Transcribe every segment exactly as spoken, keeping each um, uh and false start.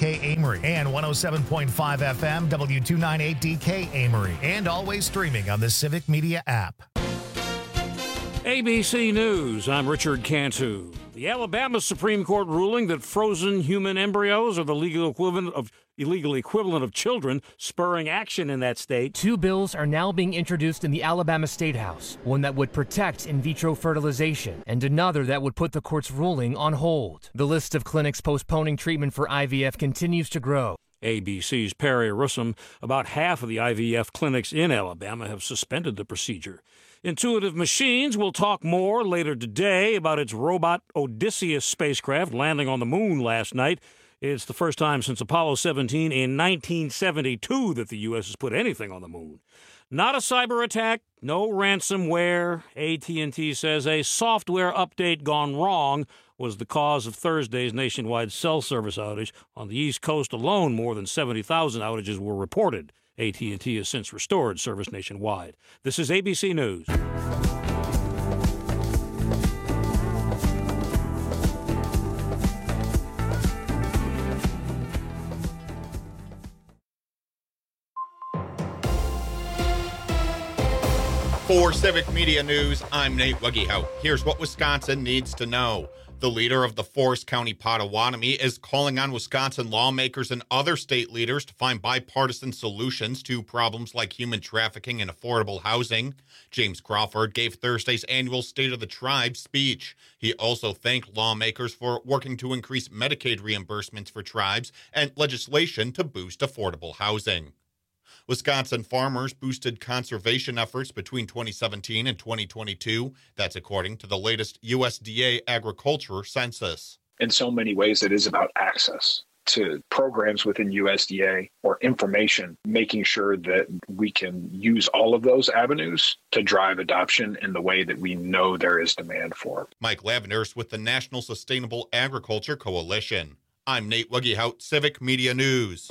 K Amory, and one oh seven point five F M W two ninety-eight D K Amory, and always streaming on the Civic Media app. A B C News, I'm Richard Cantu. The Alabama Supreme Court ruling that frozen human embryos are the legal equivalent of illegal equivalent of children, spurring action in that state. Two bills are now being introduced in the Alabama State House, one that would protect in vitro fertilization and another that would put the court's ruling on hold. The list of clinics postponing treatment for I V F continues to grow. A B C's Perry Russom, about half of the I V F clinics in Alabama have suspended the procedure. Intuitive Machines will talk more later today about its robot Odysseus spacecraft landing on the moon last night. It's the first time since Apollo seventeen in nineteen seventy-two that the U S has put anything on the moon. Not a cyber attack, no ransomware. A T and T says a software update gone wrong was the cause of Thursday's nationwide cell service outage. On the East Coast alone, more than seventy thousand outages were reported. A T and T has since restored service nationwide. This is A B C News. For Civic Media News, I'm Nate Wuggehout. Here's what Wisconsin needs to know. The leader of the Forest County Potawatomi is calling on Wisconsin lawmakers and other state leaders to find bipartisan solutions to problems like human trafficking and affordable housing. James Crawford gave Thursday's annual State of the Tribe speech. He also thanked lawmakers for working to increase Medicaid reimbursements for tribes and legislation to boost affordable housing. Wisconsin farmers boosted conservation efforts between twenty seventeen and twenty twenty-two. That's according to the latest U S D A agriculture census. In so many ways, it is about access to programs within U S D A or information, making sure that we can use all of those avenues to drive adoption in the way that we know there is demand for. Mike Lavenders with the National Sustainable Agriculture Coalition. I'm Nate Wuggehout, Civic Media News.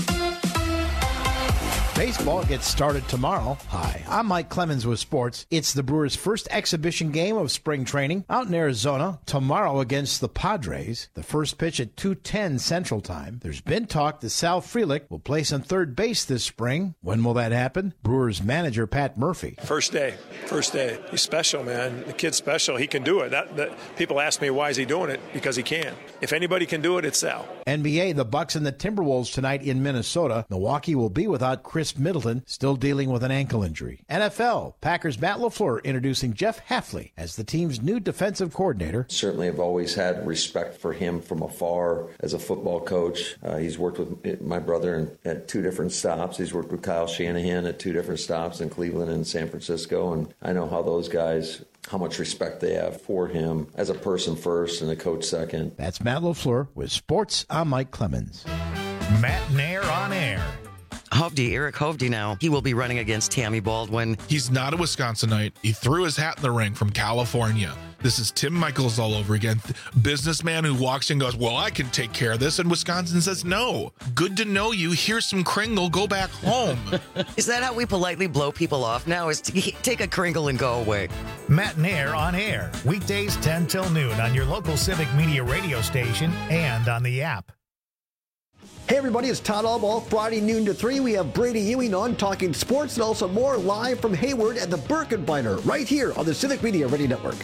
Baseball gets started tomorrow. Hi, I'm Mike Clemens with sports. It's the Brewers' first exhibition game of spring training out in Arizona tomorrow against the Padres. The first pitch at two ten Central Time. There's been talk that Sal Frelick will place on third base this spring. When will that happen? Brewers manager Pat Murphy. First day. First day. He's special, man. The kid's special. He can do it. That, that, people ask me, why is he doing it? Because he can. If anybody can do it, it's Sal. N B A, the Bucks and the Timberwolves tonight in Minnesota. Milwaukee will be without Chris Middleton, still dealing with an ankle injury. N F L, Packers' Matt LaFleur introducing Jeff Hafley as the team's new defensive coordinator. Certainly have always had respect for him from afar as a football coach. Uh, he's worked with my brother in, at two different stops. He's worked with Kyle Shanahan at two different stops in Cleveland and San Francisco, and I know how those guys, how much respect they have for him as a person first and a coach second. That's Matt LaFleur with Sports. I'm Mike Clemens. Matt Nair on air. Hovde, Eric Hovde now. He will be running against Tammy Baldwin. He's not a Wisconsinite. He threw his hat in the ring from California. This is Tim Michaels all over again. Businessman who walks in and goes, well, I can take care of this. And Wisconsin says, no. Good to know you. Here's some Kringle. Go back home. Is that how we politely blow people off now? Is to take a Kringle and go away? Matt Nair on air. Weekdays ten till noon on your local Civic Media radio station and on the app. Hey everybody, it's Todd Allball. Friday noon to three, we have Brady Ewing on talking sports and also more live from Hayward at the Birkenbeiner right here on the Civic Media Radio Network.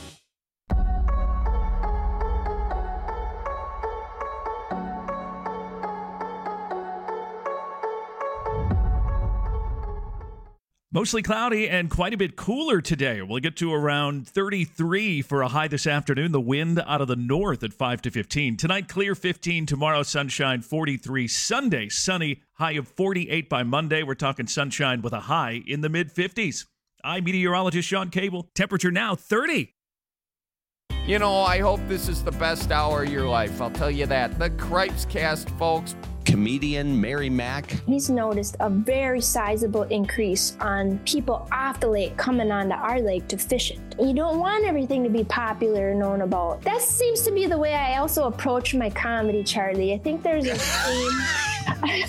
Mostly cloudy and quite a bit cooler today. We'll get to around thirty-three for a high this afternoon. The wind out of the north at five to fifteen. Tonight, clear fifteen. Tomorrow, sunshine forty-three. Sunday, sunny, high of forty-eight by Monday. We're talking sunshine with a high in the mid-fifties. I'm meteorologist Sean Cable. Temperature now thirty. You know, I hope this is the best hour of your life. I'll tell you that. The Cripes Cast, folks. Comedian Mary Mack. He's noticed a very sizable increase on people off the lake coming onto our lake to fish it. You don't want everything to be popular and known about. That seems to be the way I also approach my comedy, Charlie. I think there's a theme.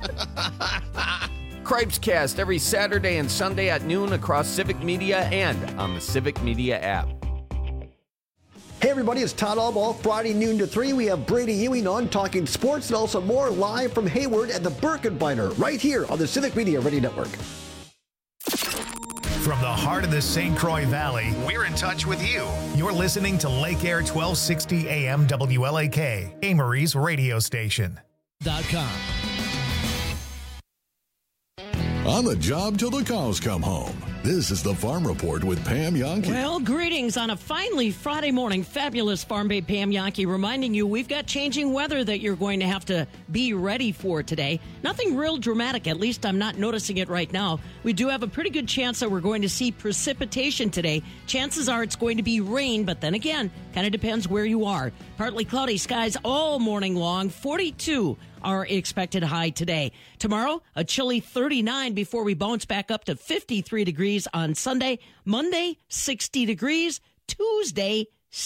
Cripes Cast every Saturday and Sunday at noon across Civic Media and on the Civic Media app. Hey everybody, it's Todd Allball. Friday noon to three, we have Brady Ewing on talking sports and also more live from Hayward at the Birkenbeiner right here on the Civic Media Radio Network. From the heart of the Saint Croix Valley, we're in touch with you. You're listening to Lake Air twelve sixty A M W L A K, Amory's radio station. Dot com. On the job till the cows come home. This is the Farm Report with Pam Yonke. Well, greetings on a finally Friday morning. Fabulous Farm Babe Pam Yonke reminding you we've got changing weather that you're going to have to be ready for today. Nothing real dramatic, at least I'm not noticing it right now. We do have a pretty good chance that we're going to see precipitation today. Chances are it's going to be rain, but then again, kind of depends where you are. Partly cloudy skies all morning long, forty-two our expected high today. Tomorrow, a chilly thirty-nine before we bounce back up to fifty-three degrees on Sunday. Monday, sixty degrees. Tuesday,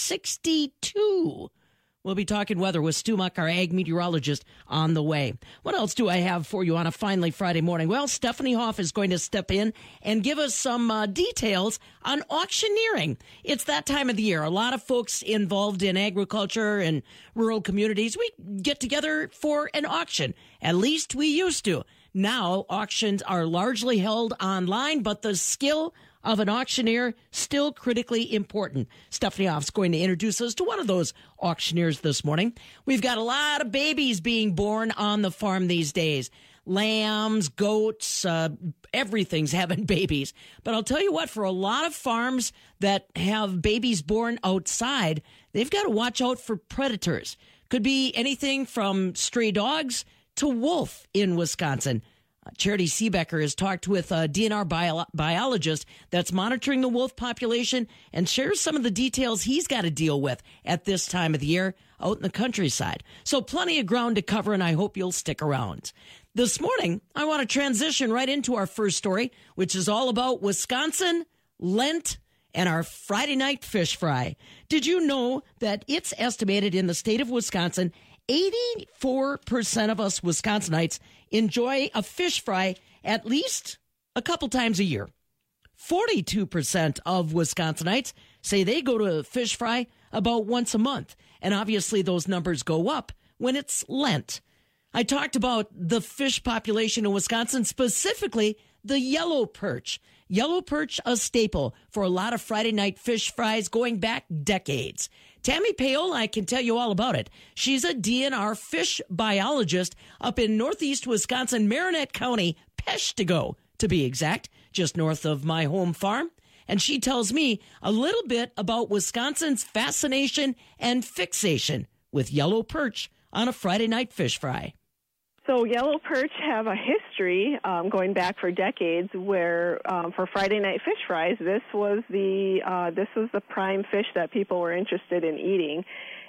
sixty-two. We'll be talking weather with Stu Muck, our ag meteorologist, on the way. What else do I have for you on a finally Friday morning? Well, Stephanie Hoff is going to step in and give us some uh, details on auctioneering. It's that time of the year. A lot of folks involved in agriculture and rural communities, we get together for an auction. At least we used to. Now, auctions are largely held online, but the skill of an auctioneer still critically important. Stephanie Hoff's going to introduce us to one of those auctioneers this morning. We've got a lot of babies being born on the farm these days. Lambs, goats, uh, everything's having babies. But I'll tell you what, for a lot of farms that have babies born outside, they've got to watch out for predators. Could be anything from stray dogs to wolf in Wisconsin. Charity Seebecker has talked with a D N R bio- biologist that's monitoring the wolf population and shares some of the details he's got to deal with at this time of the year out in the countryside. So plenty of ground to cover, and I hope you'll stick around. This morning, I want to transition right into our first story, which is all about Wisconsin, Lent, and our Friday night fish fry. Did you know that it's estimated in the state of Wisconsin, eighty-four percent of us Wisconsinites enjoy a fish fry at least a couple times a year. forty-two percent of Wisconsinites say they go to a fish fry about once a month. And obviously those numbers go up when it's Lent. I talked about the fish population in Wisconsin, specifically the yellow perch. Yellow perch, a staple for a lot of Friday night fish fries going back decades. Tammy Paola, I can tell you all about it. She's a D N R fish biologist up in northeast Wisconsin, Marinette County, Peshtigo, to be exact, just north of my home farm. And she tells me a little bit about Wisconsin's fascination and fixation with yellow perch on a Friday night fish fry. So yellow perch have a history um, going back for decades where um, for Friday night fish fries, this was the uh, this was the prime fish that people were interested in eating.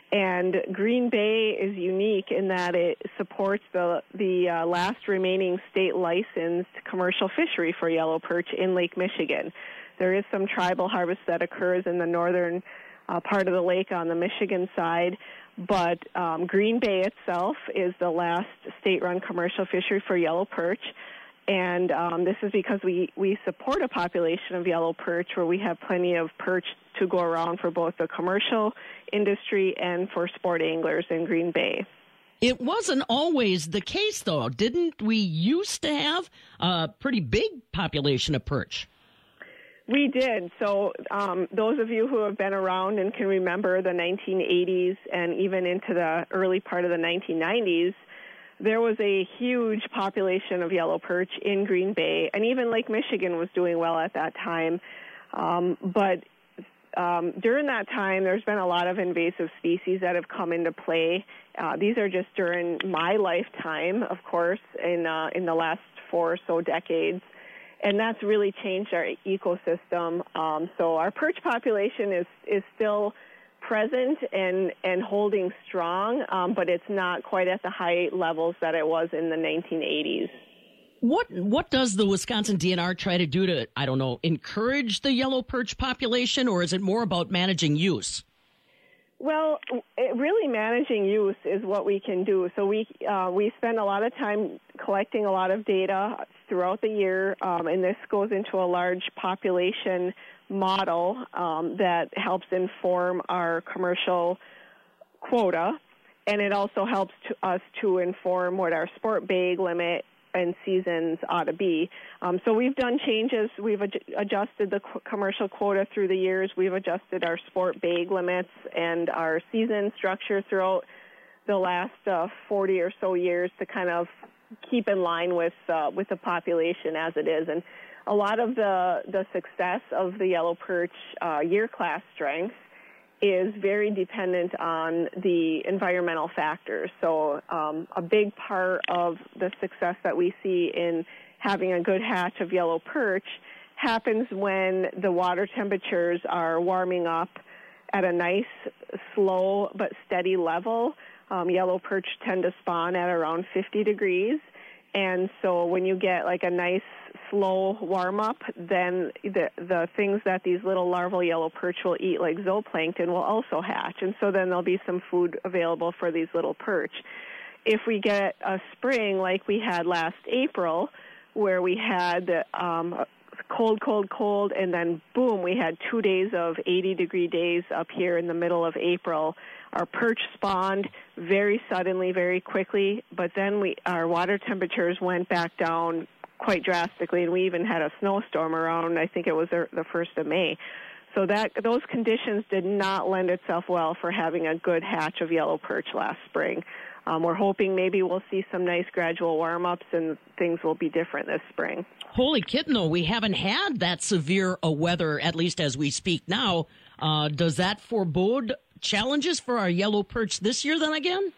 And Green Bay is unique in that it supports the the uh, last remaining state licensed commercial fishery for yellow perch in Lake Michigan. There is some tribal harvest that occurs in the northern uh, part of the lake on the Michigan side. But um, Green Bay itself is the last state-run commercial fishery for yellow perch, and um, this is because we, we support a population of yellow perch where we have plenty of perch to go around for both the commercial industry and for sport anglers in Green Bay. It wasn't always the case, though. Didn't we used to have a pretty big population of perch? We did. So um, those of you who have been around and can remember the nineteen eighties and even into the early part of the nineteen nineties, there was a huge population of yellow perch in Green Bay, and even Lake Michigan was doing well at that time. Um, but um, during that time, there's been a lot of invasive species that have come into play. Uh, these are just during my lifetime, of course, in uh, in the last four or so decades. And that's really changed our ecosystem. Um, so our perch population is, is still present and, and holding strong, um, but it's not quite at the high levels that it was in the nineteen eighties. What what does the Wisconsin D N R try to do to, I don't know, encourage the yellow perch population, or is it more about managing use? Well, it, really managing use is what we can do. So we uh, we spend a lot of time collecting a lot of data throughout the year, um, and this goes into a large population model um, that helps inform our commercial quota, and it also helps to us to inform what our sport bag limit and seasons ought to be. Um, so we've done changes. We've ad- adjusted the qu- commercial quota through the years. We've adjusted our sport bag limits and our season structure throughout the last uh, forty or so years to kind of keep in line with uh, with the population as it is. And a lot of the, the success of the yellow perch uh, year class strength is very dependent on the environmental factors. So um, a big part of the success that we see in having a good hatch of yellow perch happens when the water temperatures are warming up at a nice, slow but steady level. Um, yellow perch tend to spawn at around fifty degrees. And so when you get like a nice slow warm up, then the the things that these little larval yellow perch will eat, like zooplankton, will also hatch. And so then there'll be some food available for these little perch. If we get a spring like we had last April, where we had um, cold, cold, cold, and then boom, we had two days of eighty degree days up here in the middle of April. Our perch spawned very suddenly, very quickly, but then we our water temperatures went back down quite drastically, and we even had a snowstorm around, I think it was the first of May. So that those conditions did not lend itself well for having a good hatch of yellow perch last spring. Um, we're hoping maybe we'll see some nice gradual warm-ups and things will be different this spring. Holy kitten, though, we haven't had that severe a weather, at least as we speak now. Uh, does that forebode challenges for our yellow perch this year then again?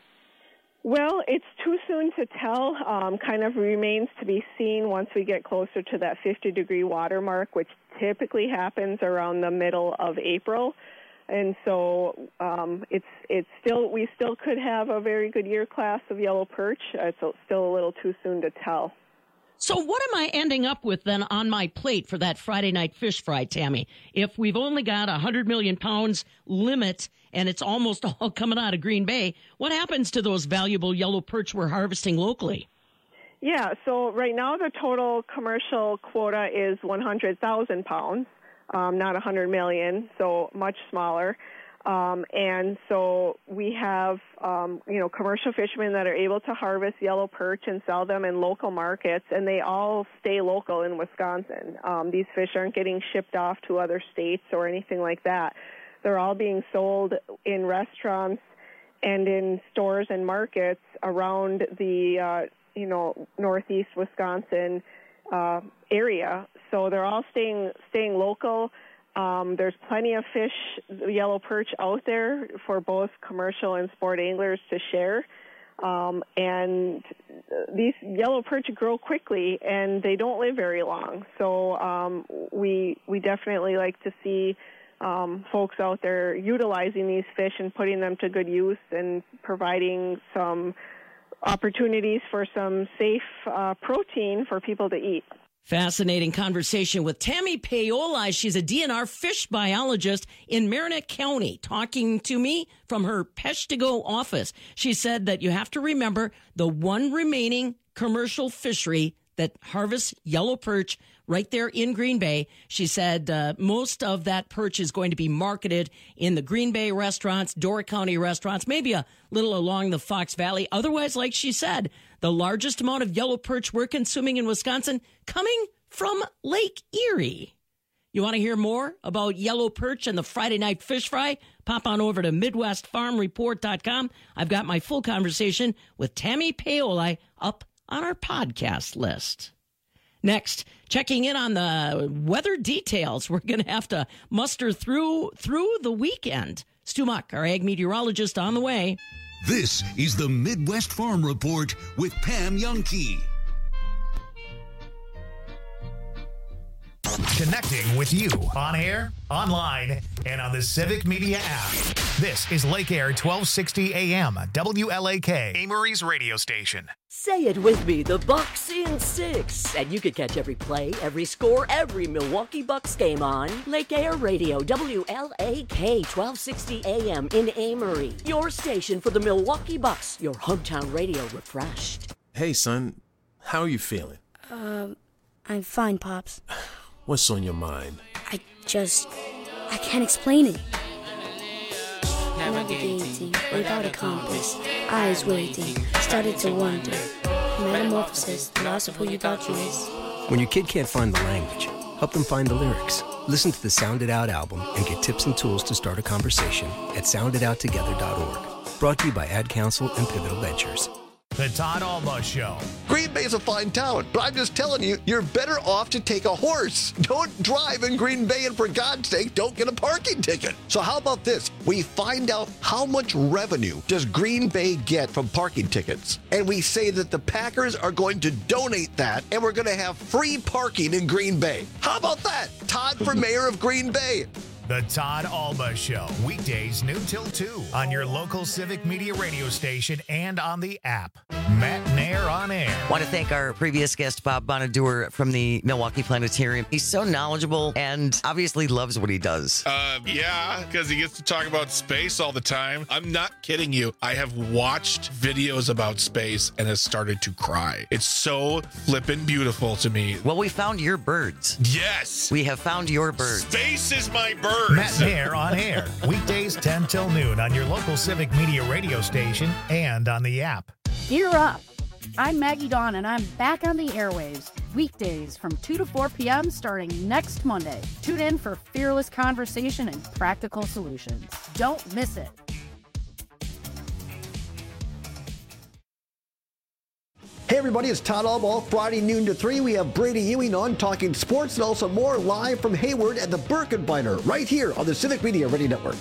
Well, it's too soon to tell. Um, kind of remains to be seen once we get closer to that fifty degree water mark, which typically happens around the middle of April. And so um, it's it's still we still could have a very good year class of yellow perch. It's still a little too soon to tell. So what am I ending up with then on my plate for that Friday night fish fry, Tammy? If we've only got a one hundred million pounds limit and it's almost all coming out of Green Bay, what happens to those valuable yellow perch we're harvesting locally? Yeah, so right now the total commercial quota is one hundred thousand pounds, um, not one hundred million, so much smaller. Um, and so we have, um, you know, commercial fishermen that are able to harvest yellow perch and sell them in local markets, and they all stay local in Wisconsin. Um, these fish aren't getting shipped off to other states or anything like that. They're all being sold in restaurants and in stores and markets around the, uh, you know, northeast Wisconsin uh, area. So they're all staying staying local. Um, there's plenty of fish, yellow perch out there for both commercial and sport anglers to share. Um, and these yellow perch grow quickly, and they don't live very long. So um, we we definitely like to see um, folks out there utilizing these fish and putting them to good use and providing some opportunities for some safe uh, protein for people to eat. Fascinating conversation with Tammy Paoli. She's a D N R fish biologist in Marinette County, talking to me from her Peshtigo office. She said that you have to remember the one remaining commercial fishery that harvests yellow perch right there in Green Bay. She said uh, most of that perch is going to be marketed in the Green Bay restaurants, Door County restaurants, maybe a little along the Fox Valley. Otherwise, like she said, the largest amount of yellow perch we're consuming in Wisconsin coming from Lake Erie. You want to hear more about yellow perch and the Friday night fish fry? Pop on over to Midwest Farm Report dot com. I've got my full conversation with Tammy Paoli up on our podcast list. Next, checking in on the weather details. We're going to have to muster through through the weekend. Stu Muck, our ag meteorologist, on the way. This is the Midwest Farm Report with Pam Jahnke. Connecting with you on air, online, and on the Civic Media app. This is Lake Air twelve sixty A M, W L A K, Amory's radio station. Say it with me, the Bucks in six. And you can catch every play, every score, every Milwaukee Bucks game on Lake Air Radio, W L A K, twelve sixty A M in Amory. Your station for the Milwaukee Bucks, your hometown radio refreshed. Hey, son, how are you feeling? Um, uh, I'm fine, Pops. What's on your mind? I just, I can't explain it. Navigating without a compass, eyes waiting, started to wonder. Metamorphosis, the loss of who you thought you was. When your kid can't find the language, help them find the lyrics. Listen to the Sound It Out album and get tips and tools to start a conversation at sound it out together dot org. Brought to you by Ad Council and Pivotal Ventures. The Todd Alba Show. Green Bay's a fine town, but I'm just telling you, you're better off to take a horse. Don't drive in Green Bay, and for God's sake, don't get a parking ticket. So how about this? We find out how much revenue does Green Bay get from parking tickets, and we say that the Packers are going to donate that, and we're going to have free parking in Green Bay. How about that? Todd for mayor of Green Bay. The Todd Alba Show, weekdays noon till two on your local Civic Media radio station and on the app. Matt Nair on air. Want to thank our previous guest, Bob Bonadur from the Milwaukee Planetarium. He's so knowledgeable and obviously loves what he does. Uh, yeah, because he gets to talk about space all the time. I'm not kidding you. I have watched videos about space and has started to cry. It's so flippin' beautiful to me. Well, we found your birds. Yes. We have found your birds. Space is my bird. Matt Nair on air, weekdays ten till noon on your local Civic Media radio station and on the app. Gear up. I'm Maggie Dawn, and I'm back on the airwaves, weekdays from two to four p.m. starting next Monday. Tune in for fearless conversation and practical solutions. Don't miss it. Hey everybody, it's Todd Alba. Friday noon to three, we have Brady Ewing on talking sports and also more live from Hayward at the Birkenbeiner right here on the Civic Media Radio Network.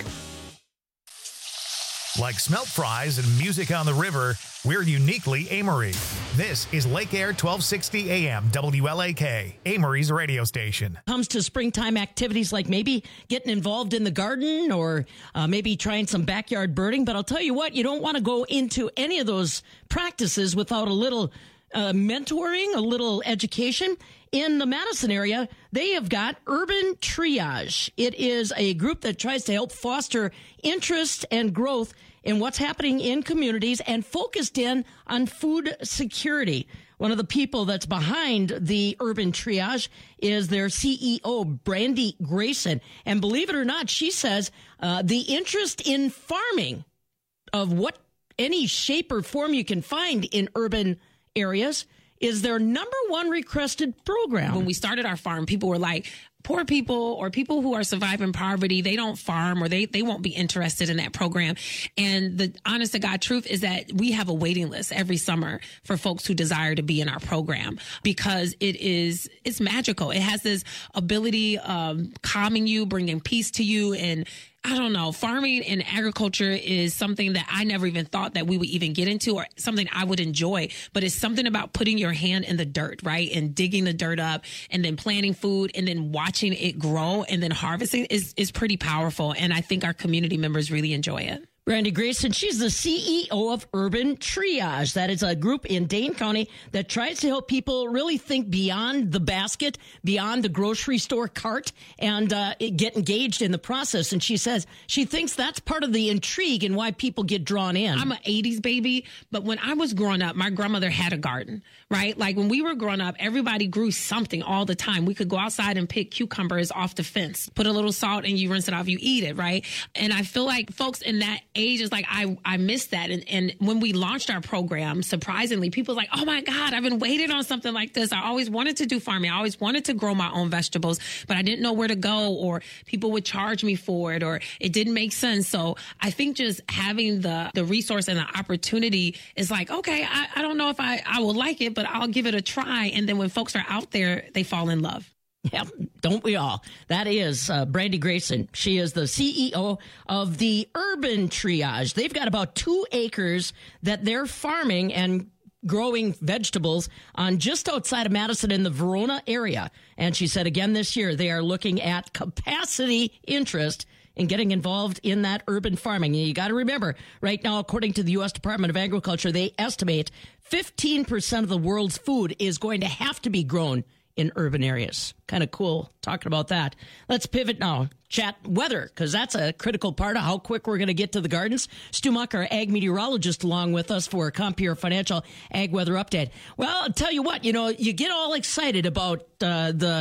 Like smelt fries and music on the river, we're uniquely Amory. This is Lake Air twelve sixty A M W L A K, Amory's radio station. Comes to springtime activities like maybe getting involved in the garden or uh, maybe trying some backyard birding. But I'll tell you what, you don't want to go into any of those practices without a little uh, mentoring, a little education. In the Madison area, they have got Urban Triage. It is a group that tries to help foster interest and growth in what's happening in communities and focused in on food security. One of the people that's behind the Urban Triage is their C E O, Brandy Grayson. And believe it or not, she says uh, the interest in farming of what any shape or form you can find in urban areas is their number one requested program. When we started our farm, people were like, poor people or people who are surviving poverty, they don't farm or they, they won't be interested in that program. And the honest to God truth is that we have a waiting list every summer for folks who desire to be in our program because it is, it's magical. It has this ability of calming you, bringing peace to you. And I don't know, farming and agriculture is something that I never even thought that we would even get into or something I would enjoy. But it's something about putting your hand in the dirt, right? And digging the dirt up and then planting food and then watching it grow and then harvesting is, is pretty powerful. And I think our community members really enjoy it. Brandy Grayson, she's the C E O of Urban Triage. That is a group in Dane County that tries to help people really think beyond the basket, beyond the grocery store cart, and uh, get engaged in the process. And she says she thinks that's part of the intrigue and why people get drawn in. I'm an eighties baby, but when I was growing up, my grandmother had a garden, right? Like when we were growing up, everybody grew something all the time. We could go outside and pick cucumbers off the fence, put a little salt and you rinse it off, you eat it, right? And I feel like folks in that age is like, I, I miss that. And, and when we launched our program, surprisingly, people were like, oh my God, I've been waiting on something like this. I always wanted to do farming. I always wanted to grow my own vegetables, but I didn't know where to go or people would charge me for it or it didn't make sense. So I think just having the, the resource and the opportunity is like, okay, I, I don't know if I, I will like it, but I'll give it a try. And then when folks are out there, they fall in love. Yeah, don't we all? That is uh, Brandy Grayson. She is the C E O of the Urban Triage. They've got about two acres that they're farming and growing vegetables on just outside of Madison in the Verona area. And she said again this year, they are looking at capacity interest in getting involved in that urban farming. And you got to remember, right now, according to the U S Department of Agriculture, they estimate fifteen percent of the world's food is going to have to be grown in urban areas. Kind of cool talking about that. Let's pivot now. Chat weather, because that's a critical part of how quick we're going to get to the gardens. Stu Muck, our ag meteorologist, along with us for a Compeer Financial Ag Weather Update. Well, I'll tell you what, you know, you get all excited about uh, the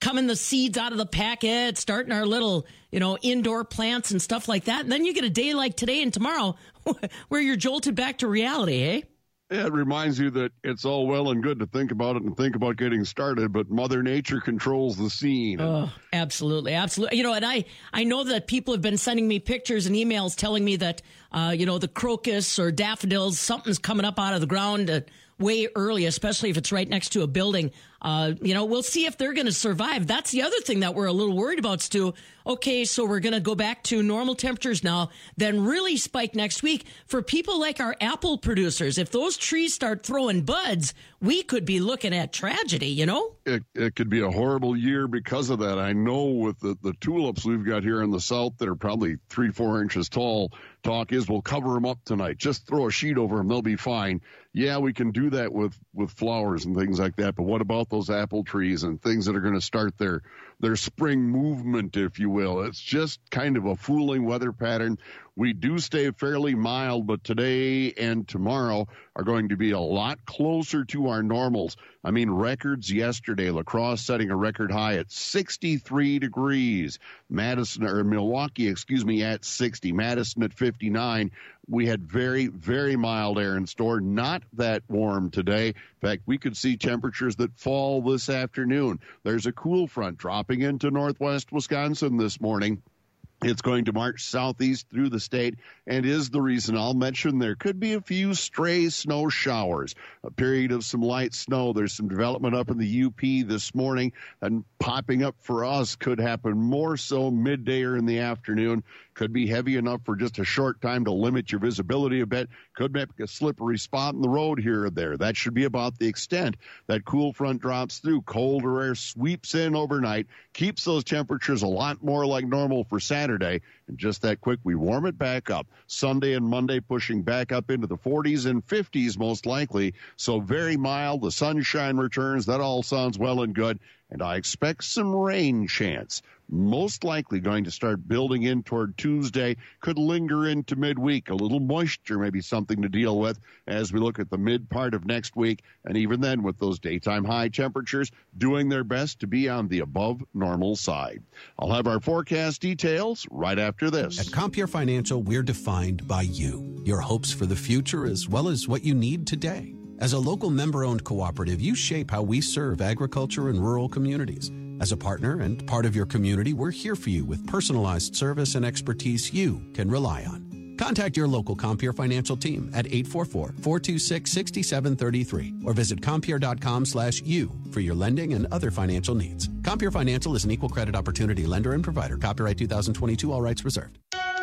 coming the seeds out of the packet, starting our little, you know, indoor plants and stuff like that. And then you get a day like today and tomorrow where you're jolted back to reality, eh? Yeah, it reminds you that it's all well and good to think about it and think about getting started, but Mother Nature controls the scene. Oh, absolutely. Absolutely. You know, and I, I know that people have been sending me pictures and emails telling me that, uh, you know, the crocus or daffodils, something's coming up out of the ground uh, way early, especially if it's right next to a building. Uh, you know, we'll see if they're going to survive. That's the other thing that we're a little worried about, Stu. Okay, so we're going to go back to normal temperatures now, then really spike next week. For people like our apple producers, if those trees start throwing buds, we could be looking at tragedy, you know? It, it could be a horrible year because of that. I know with the, the tulips we've got here in the south that are probably three, four inches tall, talk is we'll cover them up tonight. Just throw a sheet over them. They'll be fine. Yeah, we can do that with, with flowers and things like that. But what about those apple trees and things that are going to start their, their spring movement, if you will? It's just kind of a fooling weather pattern. We do stay fairly mild, but today and tomorrow are going to be a lot closer to our normals. I mean, records yesterday, La Crosse setting a record high at sixty-three degrees. Madison, or Milwaukee, excuse me, at sixty. Madison at fifty-nine. We had very, very mild air in store, not that warm today. In fact, we could see temperatures that fall this afternoon. There's a cool front dropping into northwest Wisconsin this morning. It's going to march southeast through the state and is the reason I'll mention there could be a few stray snow showers, a period of some light snow. There's some development up in the U P this morning, and popping up for us could happen more so midday or in the afternoon. Could be heavy enough for just a short time to limit your visibility a bit. Could make a slippery spot in the road here or there. That should be about the extent that cool front drops through. Colder air sweeps in overnight, keeps those temperatures a lot more like normal for Saturday. And just that quick, we warm it back up. Sunday and Monday pushing back up into the forties and fifties most likely. So very mild. The sunshine returns. That all sounds well and good. And I expect some rain chance. Most likely going to start building in toward Tuesday. Could linger into midweek. A little moisture may be something to deal with as we look at the mid part of next week. And even then, with those daytime high temperatures, doing their best to be on the above normal side. I'll have our forecast details right after this. At Compeer Financial, we're defined by you, your hopes for the future, as well as what you need today. As a local member-owned cooperative, you shape how we serve agriculture and rural communities. As a partner and part of your community, we're here for you with personalized service and expertise you can rely on. Contact your local Compeer Financial team at eight four four, four two six, six seven three three or visit Compeer.com slash you for your lending and other financial needs. Compeer Financial is an equal credit opportunity lender and provider. Copyright two thousand twenty-two, all rights reserved.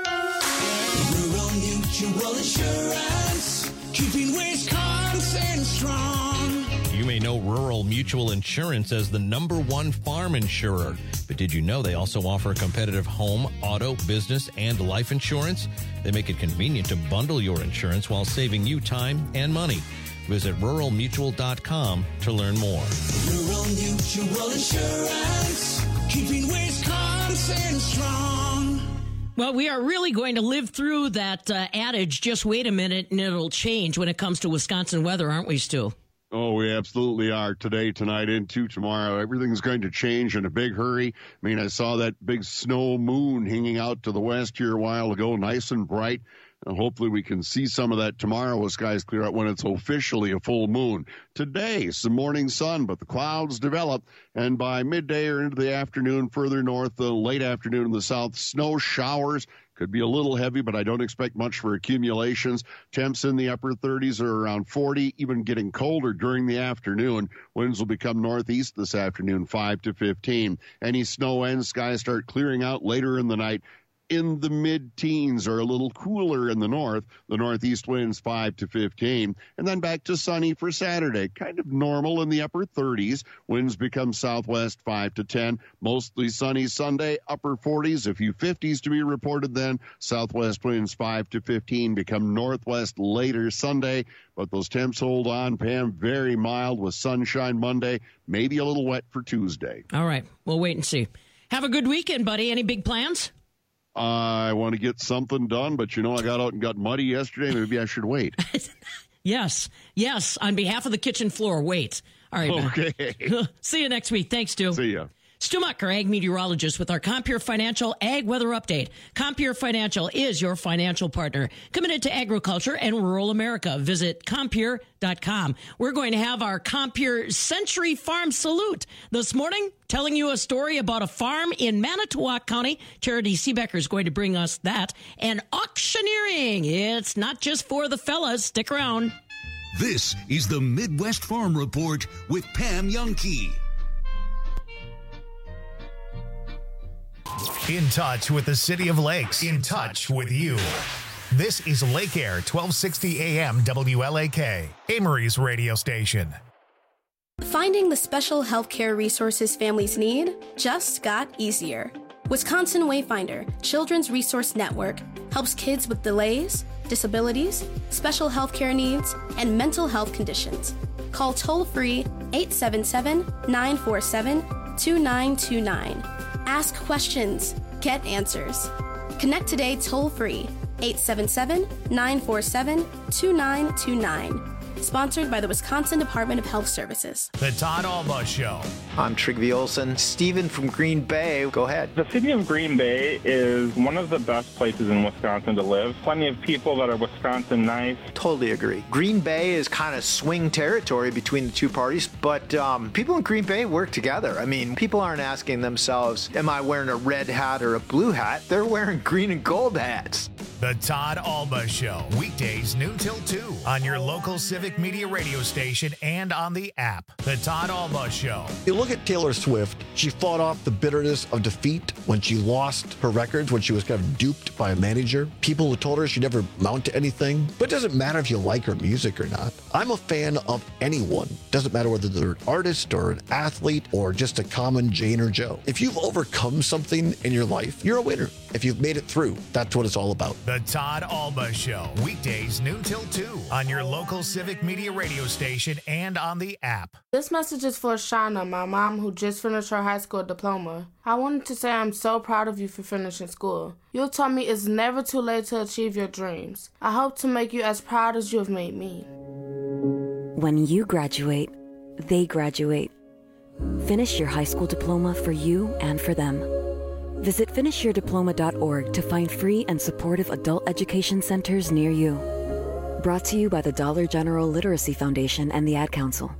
Rural Mutual Insurance, keeping Wisconsin strong. You may know Rural Mutual Insurance as the number one farm insurer, but did you know they also offer competitive home, auto, business, and life insurance? They make it convenient to bundle your insurance while saving you time and money. Visit rural mutual dot com to learn more. Rural Mutual Insurance, keeping Wisconsin strong. Well, we are really going to live through that uh, adage, just wait a minute and it'll change when it comes to Wisconsin weather, aren't we, Stu? Oh, we absolutely are. Today, tonight, into tomorrow. Everything's going to change in a big hurry. I mean, I saw that big snow moon hanging out to the west here a while ago, nice and bright. And hopefully we can see some of that tomorrow as skies clear out when it's officially a full moon. Today, some morning sun, but the clouds develop. And by midday or into the afternoon, further north, the late afternoon in the south, snow showers. Could be a little heavy, but I don't expect much for accumulations. Temps in the upper thirties are around forty, even getting colder during the afternoon. Winds will become northeast this afternoon, five to fifteen. Any snow ends, skies start clearing out later in the night. In the mid-teens or a little cooler in the north. The northeast winds five to fifteen. And then back to sunny for Saturday. Kind of normal in the upper thirties. Winds become southwest five to ten. Mostly sunny Sunday, upper forties. A few fifties to be reported then. Southwest winds five to fifteen. Become northwest later Sunday. But those temps hold on, Pam. Very mild with sunshine Monday. Maybe a little wet for Tuesday. All right. We'll wait and see. Have a good weekend, buddy. Any big plans? I want to get something done, but, you know, I got out and got muddy yesterday. Maybe I should wait. Yes. Yes. On behalf of the kitchen floor, wait. All right. Okay. See you next week. Thanks, Stu. See ya. Stu Mucker, ag meteorologist with our Compeer Financial Ag Weather Update. Compeer Financial is your financial partner, committed to agriculture and rural America. Visit Compeer dot com. We're going to have our Compeer Century Farm Salute this morning, telling you a story about a farm in Manitowoc County. Charity Seebecker is going to bring us that. And auctioneering. It's not just for the fellas. Stick around. This is the Midwest Farm Report with Pam Youngkey. In touch with the City of Lakes. In touch with you. This is Lake Air, twelve sixty A M W L A K, Amory's radio station. Finding the special healthcare resources families need just got easier. Wisconsin Wayfinder Children's Resource Network helps kids with delays, disabilities, special healthcare needs, and mental health conditions. Call toll-free eight seven seven, nine four seven, two nine two nine. Ask questions. Get answers. Connect today toll-free eight seven seven, nine four seven, two nine two nine. Sponsored by the Wisconsin Department of Health Services. The Todd Alba Show. I'm Trigby Olson. Steven from Green Bay. Go ahead. The city of Green Bay is one of the best places in Wisconsin to live. Plenty of people that are Wisconsin nice. Totally agree. Green Bay is kind of swing territory between the two parties, but um, people in Green Bay work together. I mean, people aren't asking themselves, am I wearing a red hat or a blue hat? They're wearing green and gold hats. The Todd Alba Show. Weekdays noon till two on your local Civic Media radio station and on the app. The Todd Alba Show. You look at Taylor Swift, she fought off the bitterness of defeat when she lost her records, when she was kind of duped by a manager. People who told her she'd never amount to anything. But it doesn't matter if you like her music or not. I'm a fan of anyone. Doesn't matter whether they're an artist or an athlete or just a common Jane or Joe. If you've overcome something in your life, you're a winner. If you've made it through, that's what it's all about. The Todd Alba Show. Weekdays noon till two on your local Civic Media radio station and on the app. This message is for Shauna, my mom, who just finished her high school diploma. I wanted to say I'm so proud of you for finishing school. You taught me it's never too late to achieve your dreams. I hope to make you as proud as you have made me. When you graduate, they graduate. Finish your high school diploma for you and for them. Visit finish your diploma dot org to find free and supportive adult education centers near you. Brought to you by the Dollar General Literacy Foundation and the Ad Council.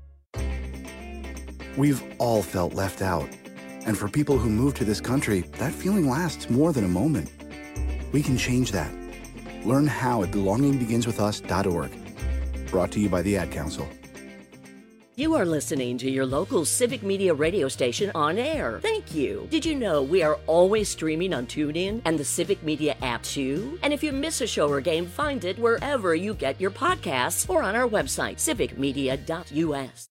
We've all felt left out. And for people who move to this country, that feeling lasts more than a moment. We can change that. Learn how at belonging begins with us dot org. Brought to you by the Ad Council. You are listening to your local Civic Media radio station on air. Thank you. Did you know we are always streaming on TuneIn and the Civic Media app too? And if you miss a show or game, find it wherever you get your podcasts or on our website, civic media dot u s.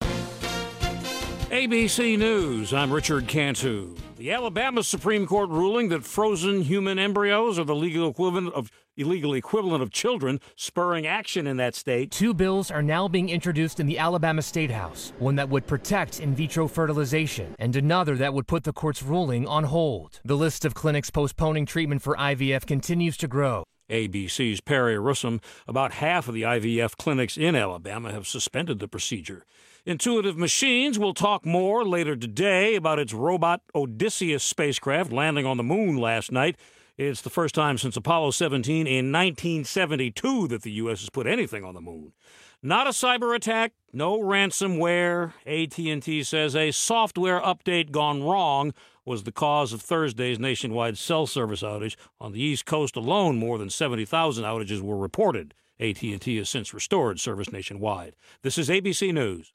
A B C News, I'm Richard Cantu. The Alabama Supreme Court ruling that frozen human embryos are the legal equivalent of illegal equivalent of children, spurring action in that state. Two bills are now being introduced in the Alabama State House, one that would protect in vitro fertilization and another that would put the court's ruling on hold. The list of clinics postponing treatment for I V F continues to grow. A B C's Perry Russom, about half of the I V F clinics in Alabama have suspended the procedure. Intuitive Machines will talk more later today about its robot Odysseus spacecraft landing on the moon last night. It's the first time since Apollo seventeen in nineteen seventy-two that the U S has put anything on the moon. Not a cyber attack, no ransomware. A T and T says a software update gone wrong was the cause of Thursday's nationwide cell service outage. On the East Coast alone, more than seventy thousand outages were reported. A T and T has since restored service nationwide. This is A B C News.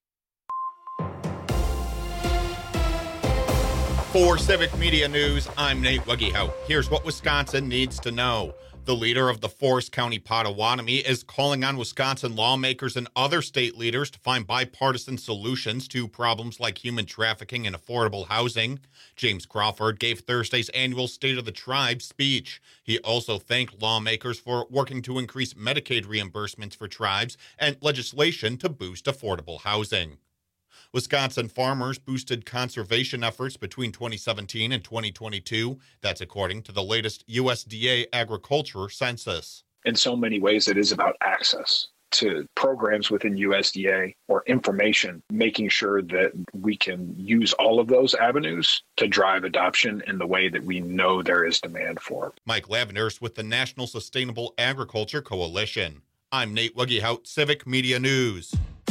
For Civic Media News, I'm Nate Wuggyhout. Here's what Wisconsin needs to know. The leader of the Forest County Potawatomi is calling on Wisconsin lawmakers and other state leaders to find bipartisan solutions to problems like human trafficking and affordable housing. James Crawford gave Thursday's annual State of the Tribe speech. He also thanked lawmakers for working to increase Medicaid reimbursements for tribes and legislation to boost affordable housing. Wisconsin farmers boosted conservation efforts between twenty seventeen and twenty twenty-two. That's according to the latest U S D A agriculture census. In so many ways, it is about access to programs within U S D A or information, making sure that we can use all of those avenues to drive adoption in the way that we know there is demand for. Mike Lavenders with the National Sustainable Agriculture Coalition. I'm Nate Wuggehout, Civic Media News.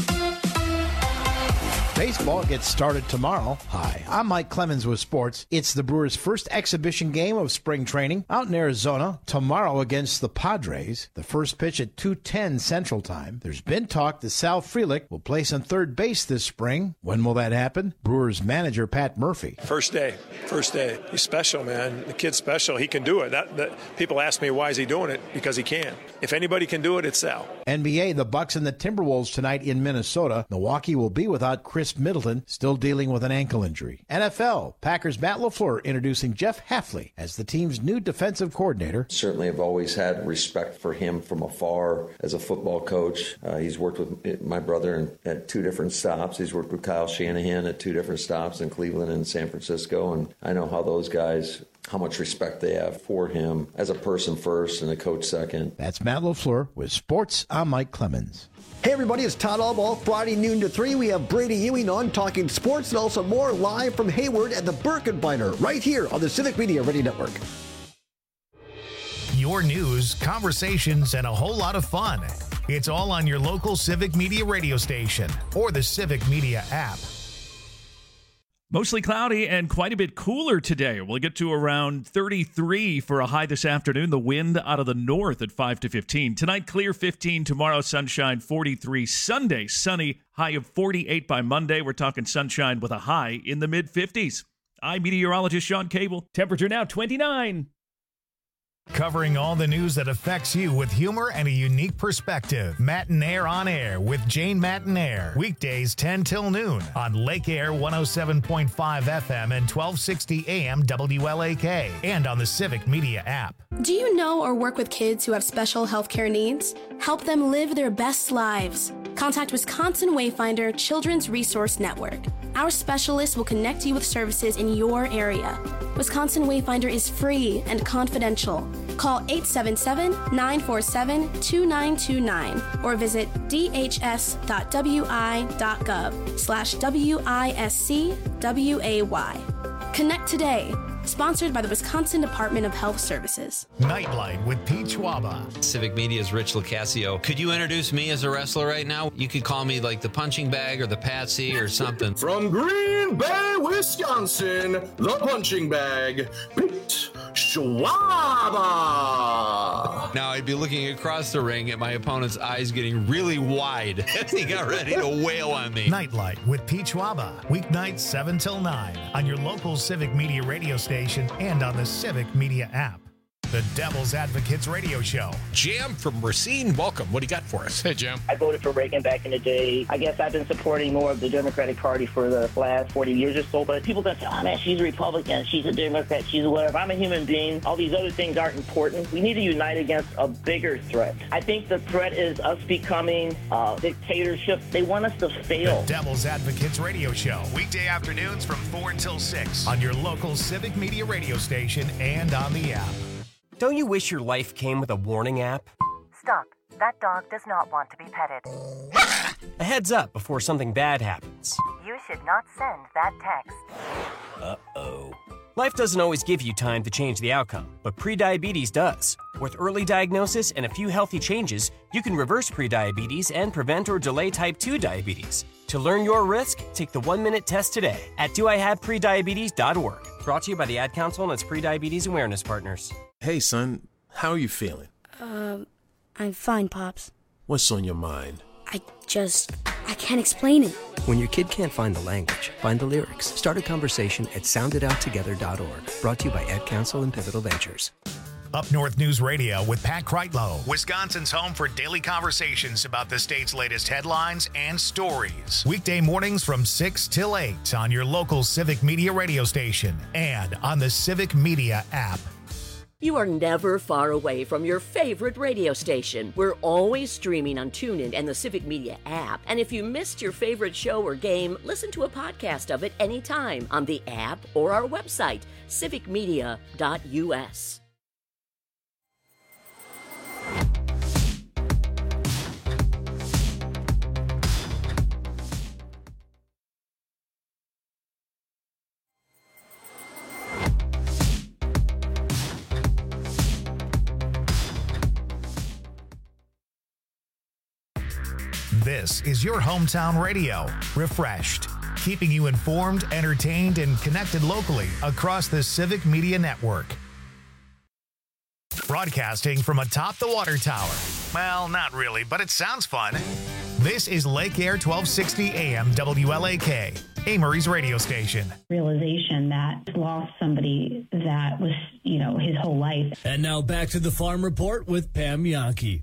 Baseball gets started tomorrow. Hi, I'm Mike Clemens with sports. It's the Brewers' first exhibition game of spring training out in Arizona tomorrow against the Padres. The first pitch at two ten Central Time. There's been talk that Sal Frelick will place on third base this spring. When will that happen? Brewers manager Pat Murphy. First day. First day. He's special, man. The kid's special. He can do it. That, that people ask me why is he doing it? Because he can. If anybody can do it, it's Sal. N B A, the Bucks and the Timberwolves tonight in Minnesota. Milwaukee will be without Chris Middleton, still dealing with an ankle injury. N F L, Packers' Matt LaFleur introducing Jeff Hafley as the team's new defensive coordinator. Certainly have always had respect for him from afar as a football coach. Uh, he's worked with my brother in, at two different stops. He's worked with Kyle Shanahan at two different stops in Cleveland and San Francisco, and I know how those guys, how much respect they have for him as a person first and a coach second. That's Matt LaFleur with Sports. I'm Mike Clemens. Hey everybody, it's Todd Allball. Friday noon to three, we have Brady Ewing on talking sports and also more live from Hayward at the Birkenbeiner right here on the Civic Media Radio Network. Your news, conversations, and a whole lot of fun. It's all on your local Civic Media radio station or the Civic Media app. Mostly cloudy and quite a bit cooler today. We'll get to around thirty-three for a high this afternoon. The wind out of the north at five to fifteen. Tonight, clear fifteen. Tomorrow, sunshine forty-three. Sunday, sunny, high of forty-eight by Monday. We're talking sunshine with a high in the mid-fifties. I'm meteorologist Sean Cable. Temperature now twenty-nine. Covering all the news that affects you with humor and a unique perspective. Matinaire on Air with Jane Matinaire. Weekdays ten till noon on Lake Air one oh seven point five F M and twelve sixty A M W L A K and on the Civic Media app. Do you know or work with kids who have special healthcare needs? Help them live their best lives. Contact Wisconsin Wayfinder Children's Resource Network. Our specialists will connect you with services in your area. Wisconsin Wayfinder is free and confidential. Call eight seven seven, nine four seven, two nine two nine or visit d h s dot w i dot gov slash W I S C W A Y. Connect today. Sponsored by the Wisconsin Department of Health Services. Nightlight with Pete Schwaba. Civic Media's Rich Locascio. Could you introduce me as a wrestler right now? You could call me like the punching bag or the Patsy or something. From Green Bay, Wisconsin, the punching bag, Pete Schwaba. Now I'd be looking across the ring at my opponent's eyes getting really wide as he got ready to wail on me. Nightlight with Pete Schwaba. Weeknights seven till nine on your local Civic Media radio station and on the Civic Media app. The Devil's Advocates Radio Show. Jam from Racine, welcome. What do you got for us? Hey, Jam. I voted for Reagan back in the day. I guess I've been supporting more of the Democratic Party for the last forty years or so, but people don't say, oh man, she's a Republican, she's a Democrat, she's a whatever. I'm a human being. All these other things aren't important. We need to unite against a bigger threat. I think the threat is us becoming uh, dictatorship. They want us to fail. The Devil's Advocates Radio Show. Weekday afternoons from four until six on your local Civic Media radio station and on the app. Don't you wish your life came with a warning app? Stop. That dog does not want to be petted. A heads up before something bad happens. You should not send that text. Uh-oh. Life doesn't always give you time to change the outcome, but prediabetes does. With early diagnosis and a few healthy changes, you can reverse prediabetes and prevent or delay type two diabetes. To learn your risk, take the one-minute test today at do I have prediabetes dot org. Brought to you by the Ad Council and its prediabetes awareness partners. Hey, son, how are you feeling? Um, I'm fine, Pops. What's on your mind? I just, I can't explain it. When your kid can't find the language, find the lyrics. Start a conversation at sound it out together dot org. Brought to you by Ad Council and Pivotal Ventures. Up North News Radio with Pat Kreitlow, Wisconsin's home for daily conversations about the state's latest headlines and stories. Weekday mornings from six till eight on your local Civic Media radio station and on the Civic Media app. You are never far away from your favorite radio station. We're always streaming on TuneIn and the Civic Media app. And if you missed your favorite show or game, listen to a podcast of it anytime on the app or our website, civic media dot u s. This is your hometown radio, refreshed, keeping you informed, entertained, and connected locally across the Civic Media Network. Broadcasting from atop the water tower. Well, not really, but it sounds fun. This is Lake Air twelve sixty A M W L A K, Amory's radio station. Realization that lost somebody that was, you know, his whole life. And now back to the Farm Report with Pam Yankee.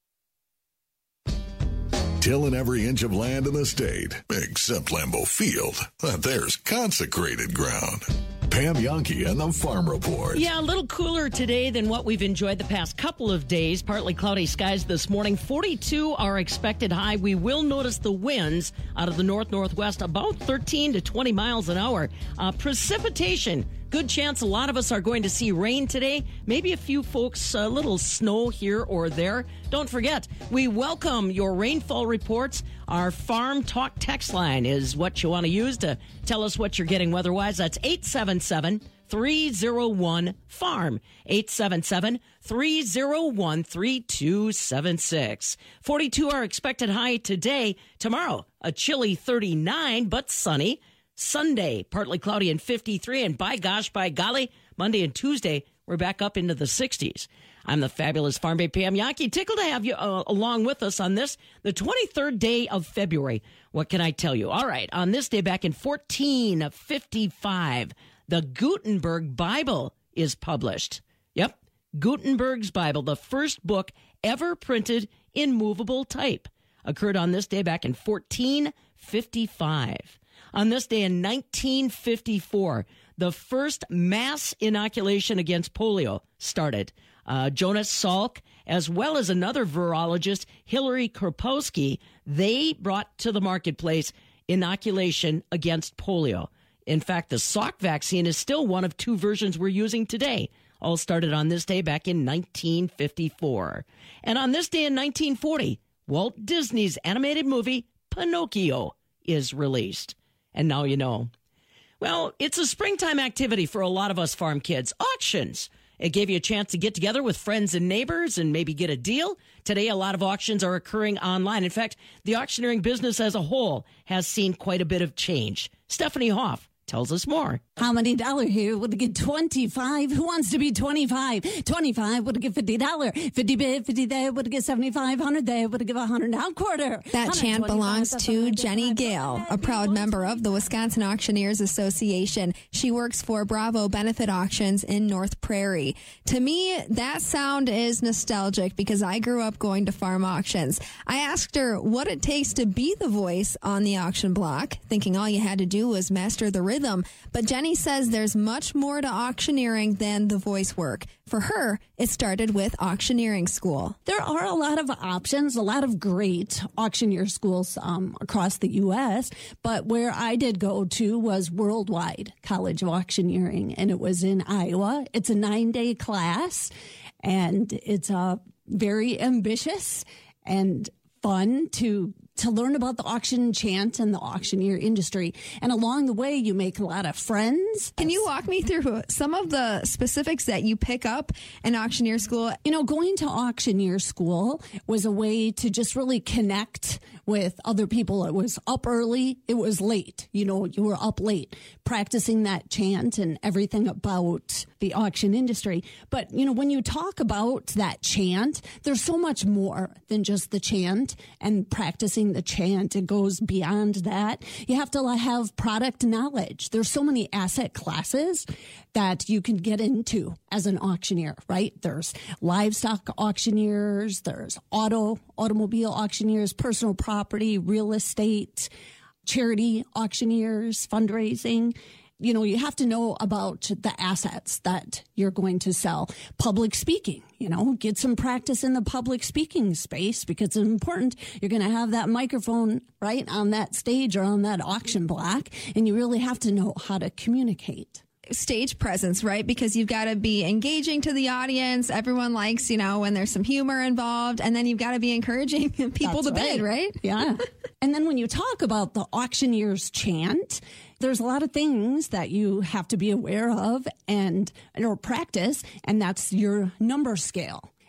Tilling every inch of land in the state, except Lambeau Field. There's consecrated ground. Pam Yankee and the Farm Report. Yeah, a little cooler today than what we've enjoyed the past couple of days. Partly cloudy skies this morning. forty-two are expected high. We will notice the winds out of the north-northwest about thirteen to twenty miles an hour. Uh, precipitation. Good chance a lot of us are going to see rain today. Maybe a few folks, a little snow here or there. Don't forget, we welcome your rainfall reports. Our Farm Talk text line is what you want to use to tell us what you're getting weather-wise. That's eight seven seven, three oh one, farm. eight seven seven, three oh one, three two seven six. forty-two are expected high today. Tomorrow, a chilly thirty-nine, but sunny. Sunday, partly cloudy and fifty-three. And by gosh, by golly, Monday and Tuesday, we're back up into the sixties. I'm the fabulous Farm Babe Pam Yankee. Tickled to have you uh, along with us on this, the twenty-third day of February. What can I tell you? All right, on this day back in fourteen fifty-five, the Gutenberg Bible is published. Yep, Gutenberg's Bible, the first book ever printed in movable type, occurred on this day back in fourteen fifty-five. On this day in nineteen fifty-four, the first mass inoculation against polio started. Uh, Jonas Salk, as well as another virologist, Hillary Kropowski, they brought to the marketplace inoculation against polio. In fact, the Salk vaccine is still one of two versions we're using today. All started on this day back in nineteen fifty-four. And on this day in nineteen forty, Walt Disney's animated movie Pinocchio is released. And now you know. Well, it's a springtime activity for a lot of us farm kids. Auctions. It gave you a chance to get together with friends and neighbors and maybe get a deal. Today, a lot of auctions are occurring online. In fact, the auctioneering business as a whole has seen quite a bit of change. Stephanie Hoff tells us more. How many dollars here would get twenty-five? Who wants to be twenty-five? twenty-five would get fifty dollars. fifty bid, fifty there would get seventy-five. one hundred there would give one hundred now quarter. That chant belongs to Jenny Gale, a proud member of the Wisconsin Auctioneers Association. She works for Bravo Benefit Auctions in North Prairie. To me, that sound is nostalgic because I grew up going to farm auctions. I asked her what it takes to be the voice on the auction block, thinking all you had to do was master the rhythm. But Jenny says there's much more to auctioneering than the voice work. For her, it started with auctioneering school. There are a lot of options, a lot of great auctioneer schools um, across the U S, but where I did go to was Worldwide College of Auctioneering, and it was in Iowa. It's a nine-day class, and it's uh, very ambitious and fun to to learn about the auction chant and the auctioneer industry. And along the way, you make a lot of friends. Can you walk me through some of the specifics that you pick up in auctioneer school? You know, going to auctioneer school was a way to just really connect with other people. It was up early. It was late. You know, you were up late practicing that chant and everything about the auction industry. But, you know, when you talk about that chant, there's so much more than just the chant and practicing the chant. It goes beyond that. You have to have product knowledge. There's so many asset classes that you can get into as an auctioneer, right? There's livestock auctioneers, there's auto, automobile auctioneers, personal property, real estate, charity auctioneers, fundraising. You know, you have to know about the assets that you're going to sell. Public speaking, you know, get some practice in the public speaking space because it's important. You're going to have that microphone right on that stage or on that auction block, and you really have to know how to communicate. Stage presence, right? Because you've got to be engaging to the audience. Everyone likes, you know, when there's some humor involved, and then you've got to be encouraging people That's to bid, right? Yeah. And then when you talk about the auctioneer's chant, there's a lot of things that you have to be aware of and or practice, and that's your number scale.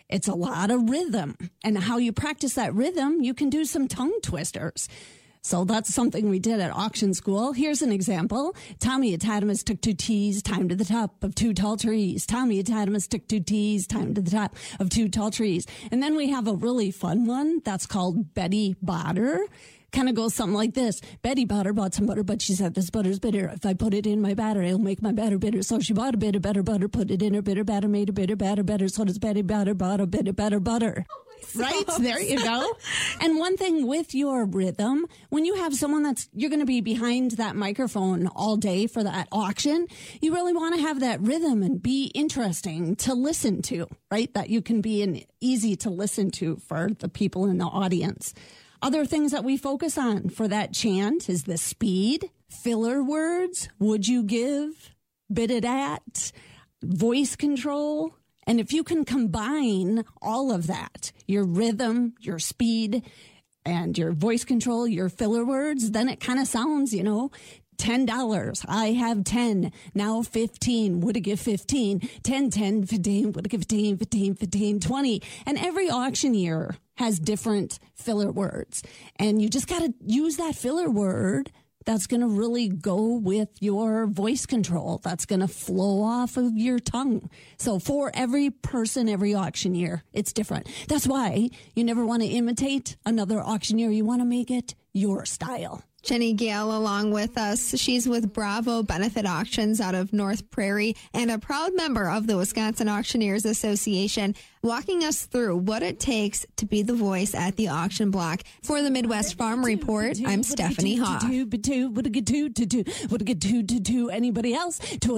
It's a lot of rhythm. And how you practice that rhythm, you can do some tongue twisters. So that's something we did at auction school. Here's an example. Tommy Atadamus took two T's, time to the top of two tall trees. Tommy Atadamus took two T's, time to the top of two tall trees. And then we have a really fun one that's called Betty Botter. Kind of goes something like this. Betty Botter bought some butter, but she said, this butter's bitter. If I put it in my batter, it'll make my batter bitter. So she bought a bit of better butter, put it in her bitter batter, made her bitter batter better. So does Betty Botter bought a bit of better butter. Right? There you go. And one thing with your rhythm, when you have someone that's, you're going to be behind that microphone all day for that auction, you really want to have that rhythm and be interesting to listen to, right? That you can be an easy to listen to for the people in the audience. Other things that we focus on for that chant is the speed, filler words, would you give, bit it at, voice control. And if you can combine all of that, your rhythm, your speed, and your voice control, your filler words, then it kind of sounds, you know, ten dollars. I have ten. Now fifteen. Would it give fifteen? ten, ten, fifteen. Would it give fifteen, fifteen, fifteen, twenty? And every auctioneer has different filler words. And you just got to use that filler word that's going to really go with your voice control. That's going to flow off of your tongue. So for every person, every auctioneer, it's different. That's why you never want to imitate another auctioneer. You want to make it your style. Jenny Gale along with us. She's with Bravo Benefit Auctions out of North Prairie and a proud member of the Wisconsin Auctioneers Association, walking us through what it takes to be the voice at the auction block. For the Midwest Farm Report, I'm Stephanie Hoff. Anybody else? two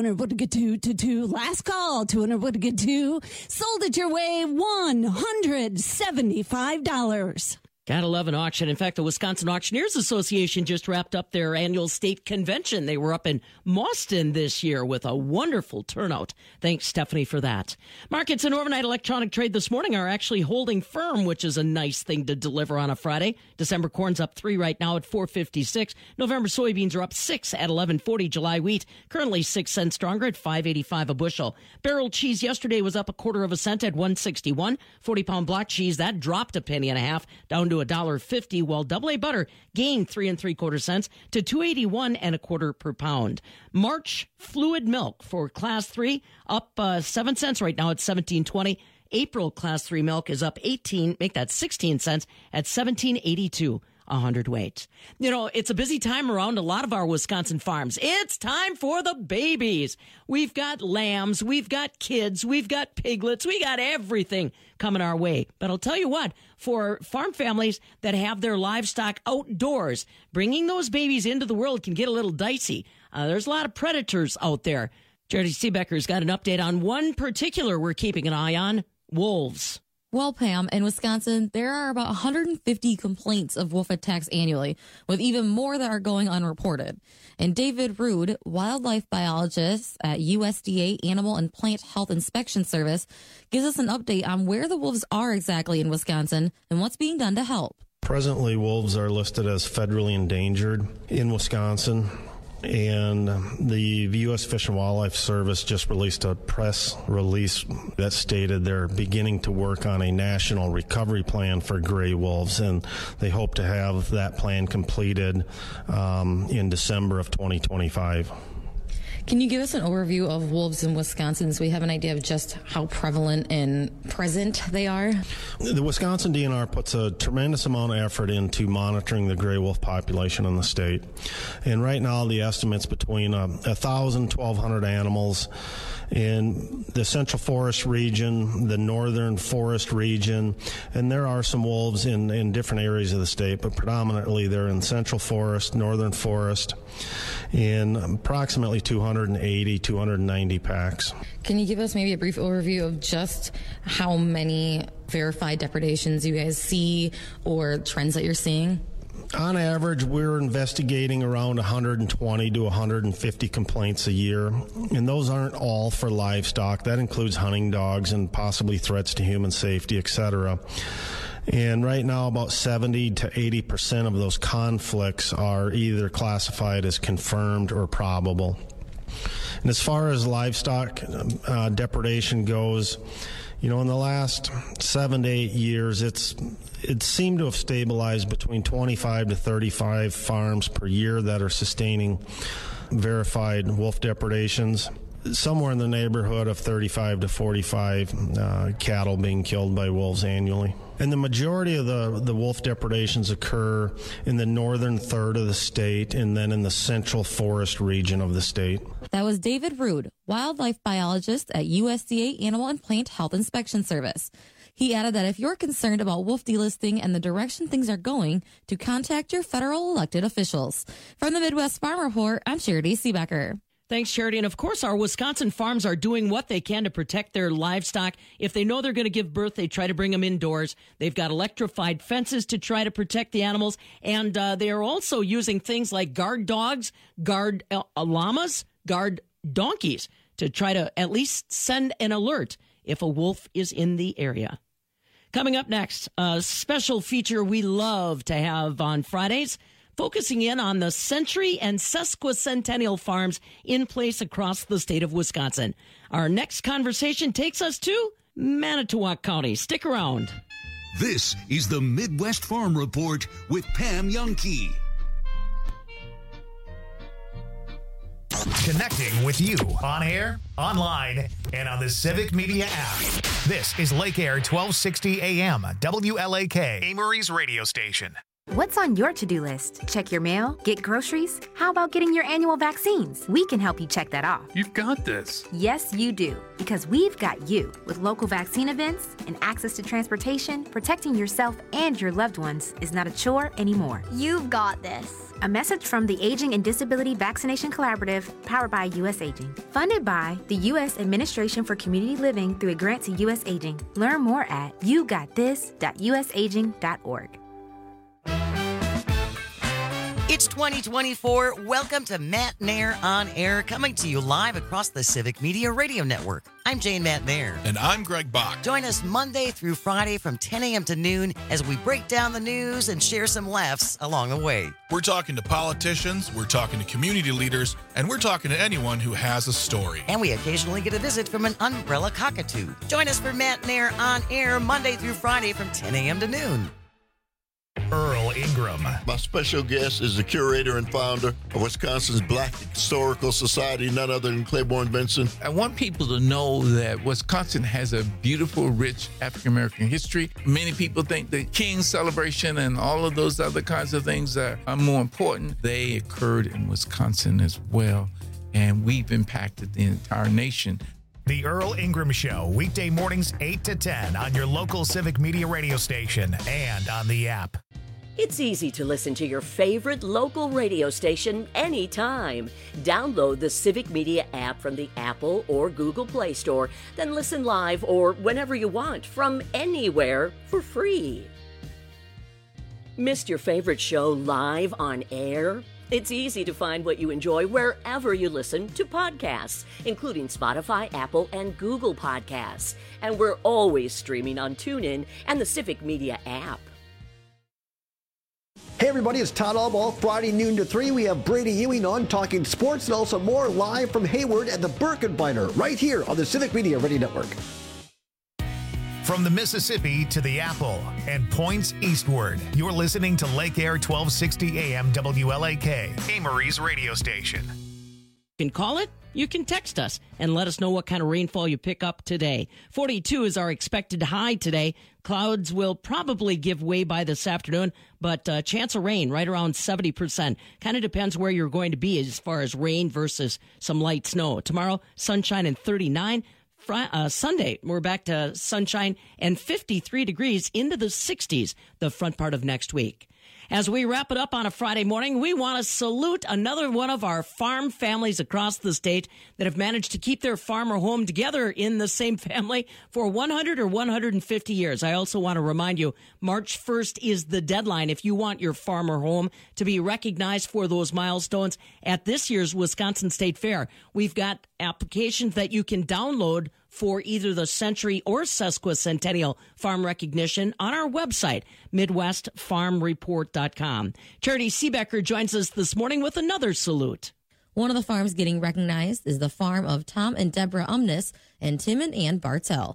hundred Last call. two hundred Sold it your way. one hundred seventy-five dollars. Gotta love an auction. In fact, the Wisconsin Auctioneers Association just wrapped up their annual state convention. They were up in Mauston this year with a wonderful turnout. Thanks, Stephanie, for that. Markets and overnight electronic trade this morning are actually holding firm, which is a nice thing to deliver on a Friday. December corn's up three right now at four fifty-six. November soybeans are up six at eleven forty. July wheat currently six cents stronger at five eighty-five a bushel. Barrel cheese yesterday was up a quarter of a cent at one sixty-one. forty pound block cheese, that dropped a penny and a half down to a dollar fifty, while double A butter gained three and three quarter cents to two eighty-one and a quarter per pound. March fluid milk for class three up uh, seven cents right now at seventeen twenty. April class three milk is up eighteen, make that sixteen cents at seventeen eighty-two. a hundredweight. You know, it's a busy time around a lot of our Wisconsin farms. It's time for the babies. We've got lambs, we've got kids, we've got piglets, we got everything coming our way. But I'll tell you what, for farm families that have their livestock outdoors, bringing those babies into the world can get a little dicey. Uh, there's a lot of predators out there. Jerry Seebecker's got an update on one particular we're keeping an eye on, wolves. Well, Pam, in Wisconsin, there are about one hundred fifty complaints of wolf attacks annually, with even more that are going unreported. And David Rude, wildlife biologist at U S D A Animal and Plant Health Inspection Service, gives us an update on where the wolves are exactly in Wisconsin and what's being done to help. Presently, wolves are listed as federally endangered in Wisconsin. And the U S Fish and Wildlife Service just released a press release that stated they're beginning to work on a national recovery plan for gray wolves, and they hope to have that plan completed um, in December of twenty twenty-five. Can you give us an overview of wolves in Wisconsin so we have an idea of just how prevalent and present they are? The Wisconsin D N R puts a tremendous amount of effort into monitoring the gray wolf population in the state. And right now the estimate's between uh, one thousand, twelve hundred animals in the Central Forest region, the Northern Forest region, and there are some wolves in, in different areas of the state, but predominantly they're in Central Forest, Northern Forest, in approximately two hundred eighty, two hundred ninety packs. Can you give us maybe a brief overview of just how many verified depredations you guys see or trends that you're seeing? On average, we're investigating around one hundred twenty to one hundred fifty complaints a year, and those aren't all for livestock. That includes hunting dogs and possibly threats to human safety, et cetera. And right now, about seventy to eighty percent of those conflicts are either classified as confirmed or probable. And as far as livestock uh, depredation goes, You know, in the last seven to eight years, it's it seemed to have stabilized between twenty-five to thirty-five farms per year that are sustaining verified wolf depredations. Somewhere in the neighborhood of thirty-five to forty-five uh, cattle being killed by wolves annually. And the majority of the, the wolf depredations occur in the northern third of the state and then in the central forest region of the state. That was David Rood, wildlife biologist at U S D A Animal and Plant Health Inspection Service. He added that if you're concerned about wolf delisting and the direction things are going, to contact your federal elected officials. From the Midwest Farm Report, I'm Charity Seebecker. Thanks, Charity. And of course, our Wisconsin farms are doing what they can to protect their livestock. If they know they're going to give birth, they try to bring them indoors. They've got electrified fences to try to protect the animals. And uh, they are also using things like guard dogs, guard uh, llamas, guard donkeys to try to at least send an alert if a wolf is in the area. Coming up next, a special feature we love to have on Fridays, focusing in on the century and sesquicentennial farms in place across the state of Wisconsin. Our next conversation takes us to Manitowoc County. Stick around. This is the Midwest Farm Report with Pam Jahnke. Connecting with you on air, online, and on the Civic Media app. This is Lake Air twelve sixty A M, W L A K, Amory's radio station. What's on your to-do list? Check your mail? Get groceries? How about getting your annual vaccines? We can help you check that off. You've got this. Yes, you do. Because we've got you. With local vaccine events and access to transportation, protecting yourself and your loved ones is not a chore anymore. You've got this. A message from the Aging and Disability Vaccination Collaborative, powered by U S Aging. Funded by the U S Administration for Community Living through a grant to U S Aging. Learn more at you got this dot U S aging dot org. It's twenty twenty-four. Welcome to Matt Nair on Air, coming to you live across the Civic Media Radio Network. I'm Jane Matt Nair. And I'm Greg Bach. Join us Monday through Friday from ten a.m. to noon as we break down the news and share some laughs along the way. We're talking to politicians, we're talking to community leaders, and we're talking to anyone who has a story. And we occasionally get a visit from an umbrella cockatoo. Join us for Matt Nair on Air Monday through Friday from ten a.m. to noon. Earl Ingram. My special guest is the curator and founder of Wisconsin's Black Historical Society, none other than Claiborne Benson. I want people to know that Wisconsin has a beautiful, rich African-American history. Many people think the King's celebration and all of those other kinds of things are, are more important. They occurred in Wisconsin as well, and we've impacted the entire nation. The Earl Ingram Show, weekday mornings eight to ten on your local Civic Media radio station and on the app. It's easy to listen to your favorite local radio station anytime. Download the Civic Media app from the Apple or Google Play Store, then listen live or whenever you want from anywhere for free. Missed your favorite show live on air? It's easy to find what you enjoy wherever you listen to podcasts, including Spotify, Apple, and Google Podcasts. And we're always streaming on TuneIn and the Civic Media app. Hey everybody, it's Todd Albaugh. Friday noon to three, we have Brady Ewing on talking sports and also more live from Hayward at the Birkenbeiner right here on the Civic Media Radio Network. From the Mississippi to the Apple and points eastward, you're listening to Lake Air twelve sixty A M W L A K, Amory's radio station. You can call it, you can text us, and let us know what kind of rainfall you pick up today. forty-two is our expected high today. Clouds will probably give way by this afternoon, but uh, chance of rain right around seventy percent. Kind of depends where you're going to be as far as rain versus some light snow. Tomorrow, sunshine and thirty-nine. Friday, uh, Sunday, we're back to sunshine and fifty-three degrees into the sixties the front part of next week. As we wrap it up on a Friday morning, we want to salute another one of our farm families across the state that have managed to keep their farm or home together in the same family for one hundred or one hundred fifty years. I also want to remind you, March first is the deadline if you want your farm or home to be recognized for those milestones at this year's Wisconsin State Fair. We've got applications that you can download for either the century or sesquicentennial farm recognition on our website, midwest farm report dot com. Charity Seebecker joins us this morning with another salute. One of the farms getting recognized is the farm of Tom and Deborah Umness and Tim and Ann Bartell.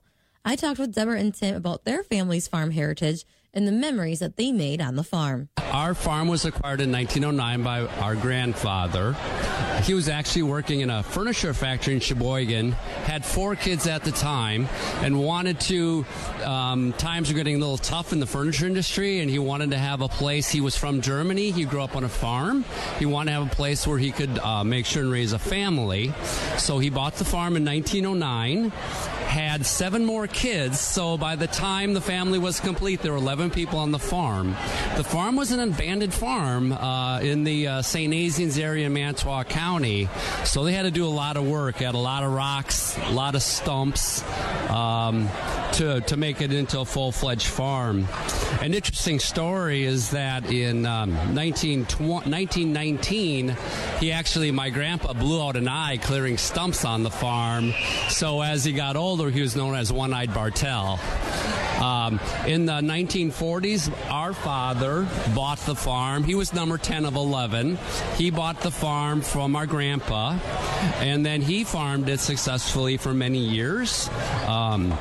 I talked with Deborah and Tim about their family's farm heritage and the memories that they made on the farm. Our farm was acquired in nineteen oh nine by our grandfather. He was actually working in a furniture factory in Sheboygan, had four kids at the time, and wanted to, um, times were getting a little tough in the furniture industry, and he wanted to have a place. He was from Germany. He grew up on a farm. He wanted to have a place where he could uh, make sure and raise a family. So he bought the farm in nineteen oh nine, had seven more kids, so by the time the family was complete, there were eleven people on the farm. The farm was an abandoned farm uh, in the uh, Saint Nazianz area in Manitowoc County, so they had to do a lot of work, had a lot of rocks, a lot of stumps um, to, to make it into a full-fledged farm. An interesting story is that in um, nineteen nineteen, he actually, my grandpa blew out an eye clearing stumps on the farm, so as he got older, he was known as One-Eyed Bartell. Um, in the nineteen forties, our father bought the farm. He was number ten of eleven. He bought the farm from our grandpa, and then he farmed it successfully for many years. Um,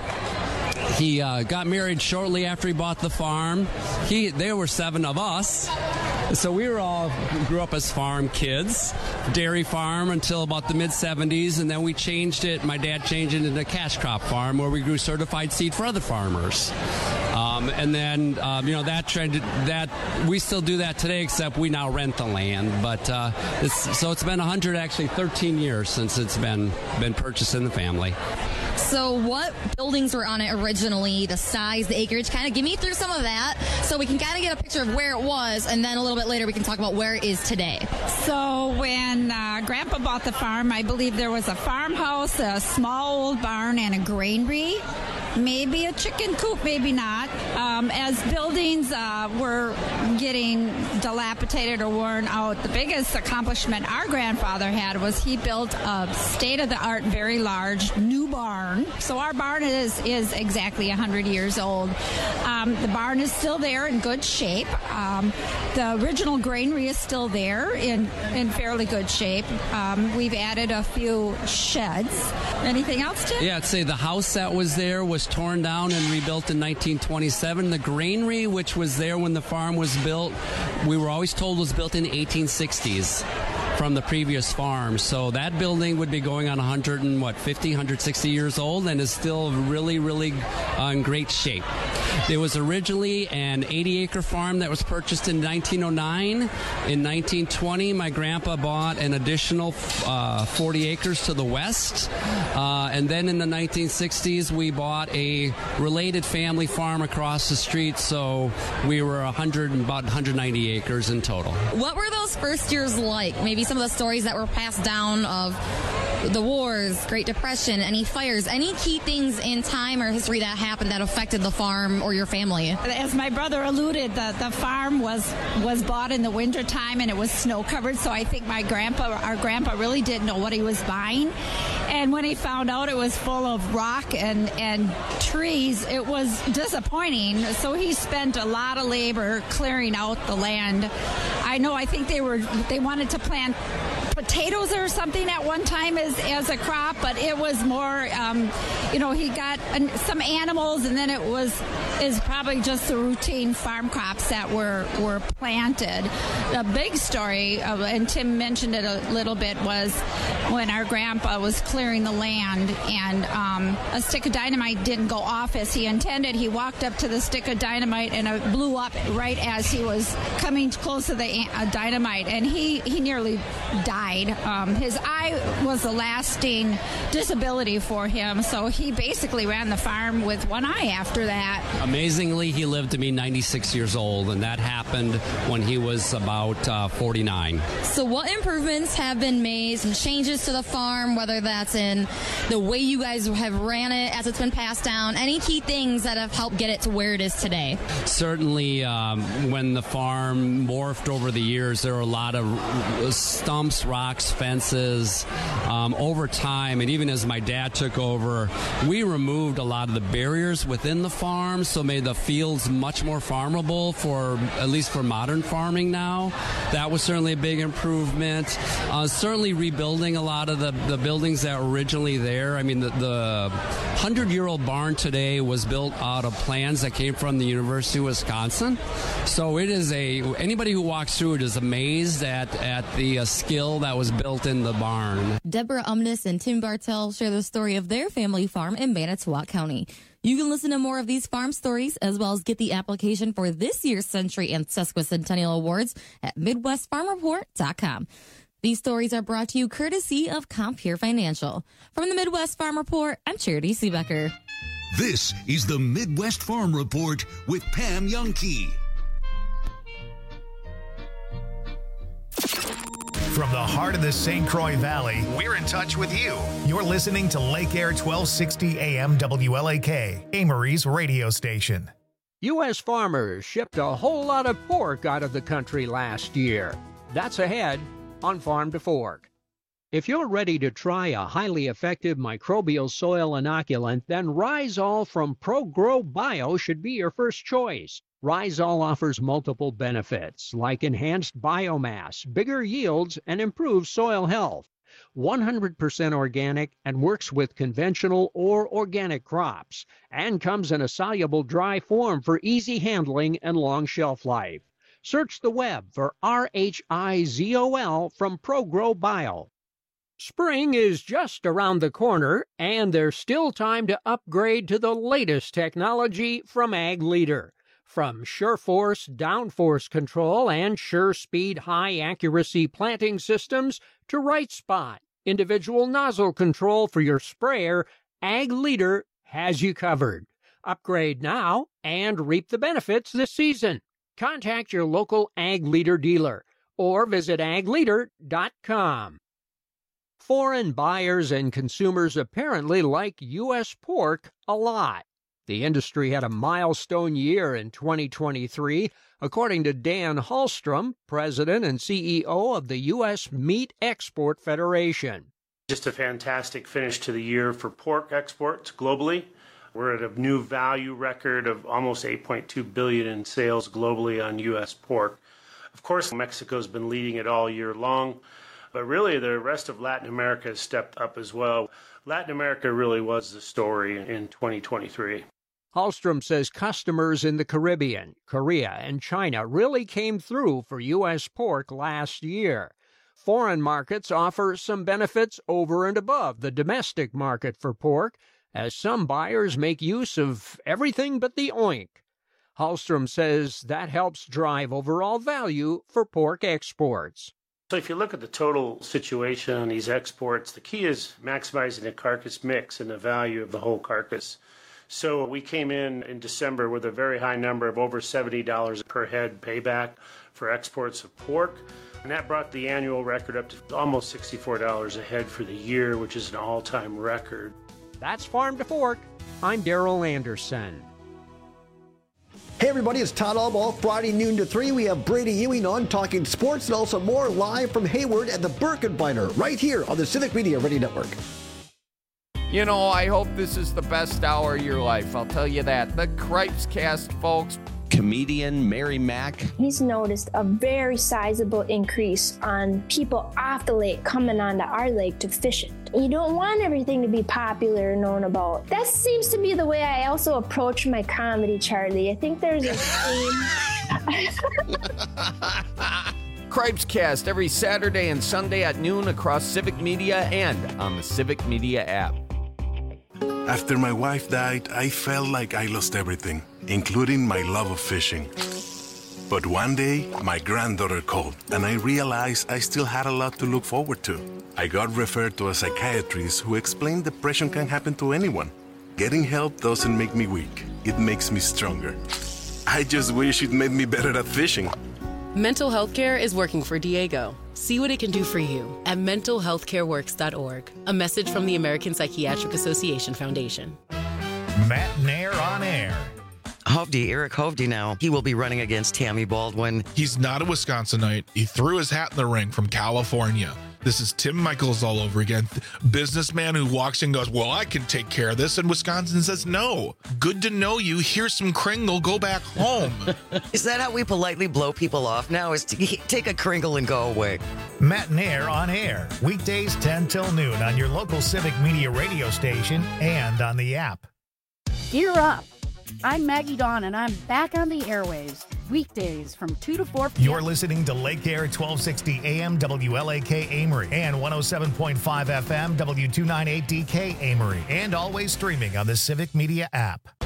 He uh, got married shortly after he bought the farm. He, there were seven of us. So we were all grew up as farm kids, dairy farm until about the mid seventies, and then we changed it. My dad changed it into a cash crop farm where we grew certified seed for other farmers. Um, and then, um, you know, that trend, that we still do that today, except we now rent the land. But uh, it's, so it's been one hundred, actually thirteen years since it's been been purchased in the family. So what buildings were on it originally, the size, the acreage? Kind of give me through some of that so we can kind of get a picture of where it was, and then a little bit later we can talk about where it is today. So when uh, Grandpa bought the farm, I believe there was a farmhouse, a small old barn, and a granary. Maybe a chicken coop, maybe not. Um, as buildings uh, were getting dilapidated or worn out, the biggest accomplishment our grandfather had was he built a state-of-the-art, very large new barn. So our barn is, is exactly one hundred years old. Um, the barn is still there in good shape. Um, the original granary is still there in, in fairly good shape. Um, we've added a few sheds. Anything else, Tim? Yeah, I'd say the house that was there was torn down and rebuilt in nineteen twenty-seven. The granary, which was there when the farm was built, we were always told was built in the eighteen sixties from the previous farm. So that building would be going on one hundred and what, fifty, one hundred sixty years old, and is still really, really uh, in great shape. It was originally an eighty acre farm that was purchased in nineteen oh nine. In nineteen twenty, my grandpa bought an additional uh, forty acres to the west. Uh, and then in the nineteen sixties, we bought a related family farm across the street. So we were one hundred, about one hundred ninety acres in total. What were those first years like? Maybe some of the stories that were passed down of the wars, Great Depression, any fires, any key things in time or history that happened that affected the farm or your family? As my brother alluded, the, the farm was, was bought in the wintertime and it was snow covered, so I think my grandpa, our grandpa really didn't know what he was buying. And when he found out it was full of rock and, and trees, it was disappointing. So he spent a lot of labor clearing out the land. I know, I think they were, they wanted to plant potatoes or something at one time as, as a crop, but it was more, um, you know, he got an, some animals, and then it was is probably just the routine farm crops that were, were planted. The big story, of, and Tim mentioned it a little bit, was when our grandpa was clearing the land and um, a stick of dynamite didn't go off as he intended. He walked up to the stick of dynamite and it blew up right as he was coming close to the uh, dynamite, and he, he nearly died. Um, his eye was a lasting disability for him, so he basically ran the farm with one eye after that. Amazingly, he lived to be ninety-six years old, and that happened when he was about uh, forty-nine. So what improvements have been made, some changes to the farm, whether that's in the way you guys have ran it as it's been passed down, any key things that have helped get it to where it is today? Certainly, um, when the farm morphed over the years, there were a lot of stumps, rocks, fences. Um, over time, and even as my dad took over, we removed a lot of the barriers within the farm, so made the fields much more farmable for, at least for modern farming now. That was certainly a big improvement. Uh, certainly rebuilding a lot of the, the buildings that were originally there. I mean, the, the hundred-year-old barn today was built out of plans that came from the University of Wisconsin. So it is a, anybody who walks through it is amazed at, at the uh, skill that was built in the barn. Deborah Umness and Tim Bartell share the story of their family farm in Manitowoc County. You can listen to more of these farm stories as well as get the application for this year's Century and Sesquicentennial Awards at Midwest Farm Report dot com. These stories are brought to you courtesy of Compeer Financial. From the Midwest Farm Report, I'm Charity Seebecker. This is the Midwest Farm Report with Pam Jahnke. From the heart of the Saint Croix Valley, we're in touch with you. You're listening to Lake Air twelve sixty A M W L A K, Amory's radio station. U S farmers shipped a whole lot of pork out of the country last year. That's ahead on Farm to Fork. If you're ready to try a highly effective microbial soil inoculant, then Rhizol from ProGrow Bio should be your first choice. Rhizol offers multiple benefits, like enhanced biomass, bigger yields, and improved soil health. one hundred percent organic and works with conventional or organic crops, and comes in a soluble dry form for easy handling and long shelf life. Search the web for R H I Z O L from ProGrow Bio. Spring is just around the corner, and there's still time to upgrade to the latest technology from Ag Leader. From SureForce downforce control and SureSpeed high-accuracy planting systems to Right Spot, individual nozzle control for your sprayer, Ag Leader has you covered. Upgrade now and reap the benefits this season. Contact your local Ag Leader dealer or visit ag leader dot com. Foreign buyers and consumers apparently like U S pork a lot. The industry had a milestone year in twenty twenty-three, according to Dan Hallstrom, president and C E O of the U S Meat Export Federation. Just a fantastic finish to the year for pork exports globally. We're at a new value record of almost eight point two billion dollars in sales globally on U S pork. Of course, Mexico's been leading it all year long, but really the rest of Latin America has stepped up as well. Latin America really was the story in twenty twenty-three. Hallstrom says customers in the Caribbean, Korea, and China really came through for U S pork last year. Foreign markets offer some benefits over and above the domestic market for pork, as some buyers make use of everything but the oink. Hallstrom says that helps drive overall value for pork exports. So if you look at the total situation on these exports, the key is maximizing the carcass mix and the value of the whole carcass. So we came in in December with a very high number of over seventy dollars per head payback for exports of pork. And that brought the annual record up to almost sixty-four dollars a head for the year, which is an all-time record. That's Farm to Fork. I'm Daryl Anderson. Hey everybody, it's Todd Albaugh. Friday noon to three, we have Brady Ewing on talking sports and also more live from Hayward at the Birkenbeiner right here on the Civic Media Radio Network. You know, I hope this is the best hour of your life. I'll tell you that. The Cripes Cast, folks. Comedian Mary Mack. He's noticed a very sizable increase on people off the lake coming onto our lake to fish it. You don't want everything to be popular and known about. That seems to be the way I also approach my comedy, Charlie. I think there's a theme. Cripes Cast every Saturday and Sunday at noon across Civic Media and on the Civic Media app. After my wife died, I felt like I lost everything, including my love of fishing. But one day, my granddaughter called, and I realized I still had a lot to look forward to. I got referred to a psychiatrist who explained depression can happen to anyone. Getting help doesn't make me weak. It makes me stronger. I just wish it made me better at fishing. Mental health care is working for Diego. See what it can do for you at mental health care works dot org. A message from the American Psychiatric Association Foundation. Matt Nair on air. Hovde, Eric Hovde now, he will be running against Tammy Baldwin. He's not a Wisconsinite. He threw his hat in the ring from California. This is Tim Michaels all over again. Businessman who walks in and goes, well, I can take care of this. And Wisconsin says, no. Good to know you. Here's some Kringle. Go back home. Is that how we politely blow people off now, is to take a Kringle and go away? Matt and Air on air. Weekdays ten till noon on your local Civic Media radio station and on the app. Gear up. I'm Maggie Dawn, and I'm back on the airwaves. Weekdays from two to four p.m. You're listening to Lake Air twelve sixty A M W L A K Amory and one oh seven point five F M W two ninety-eight D K Amory, and always streaming on the Civic Media app.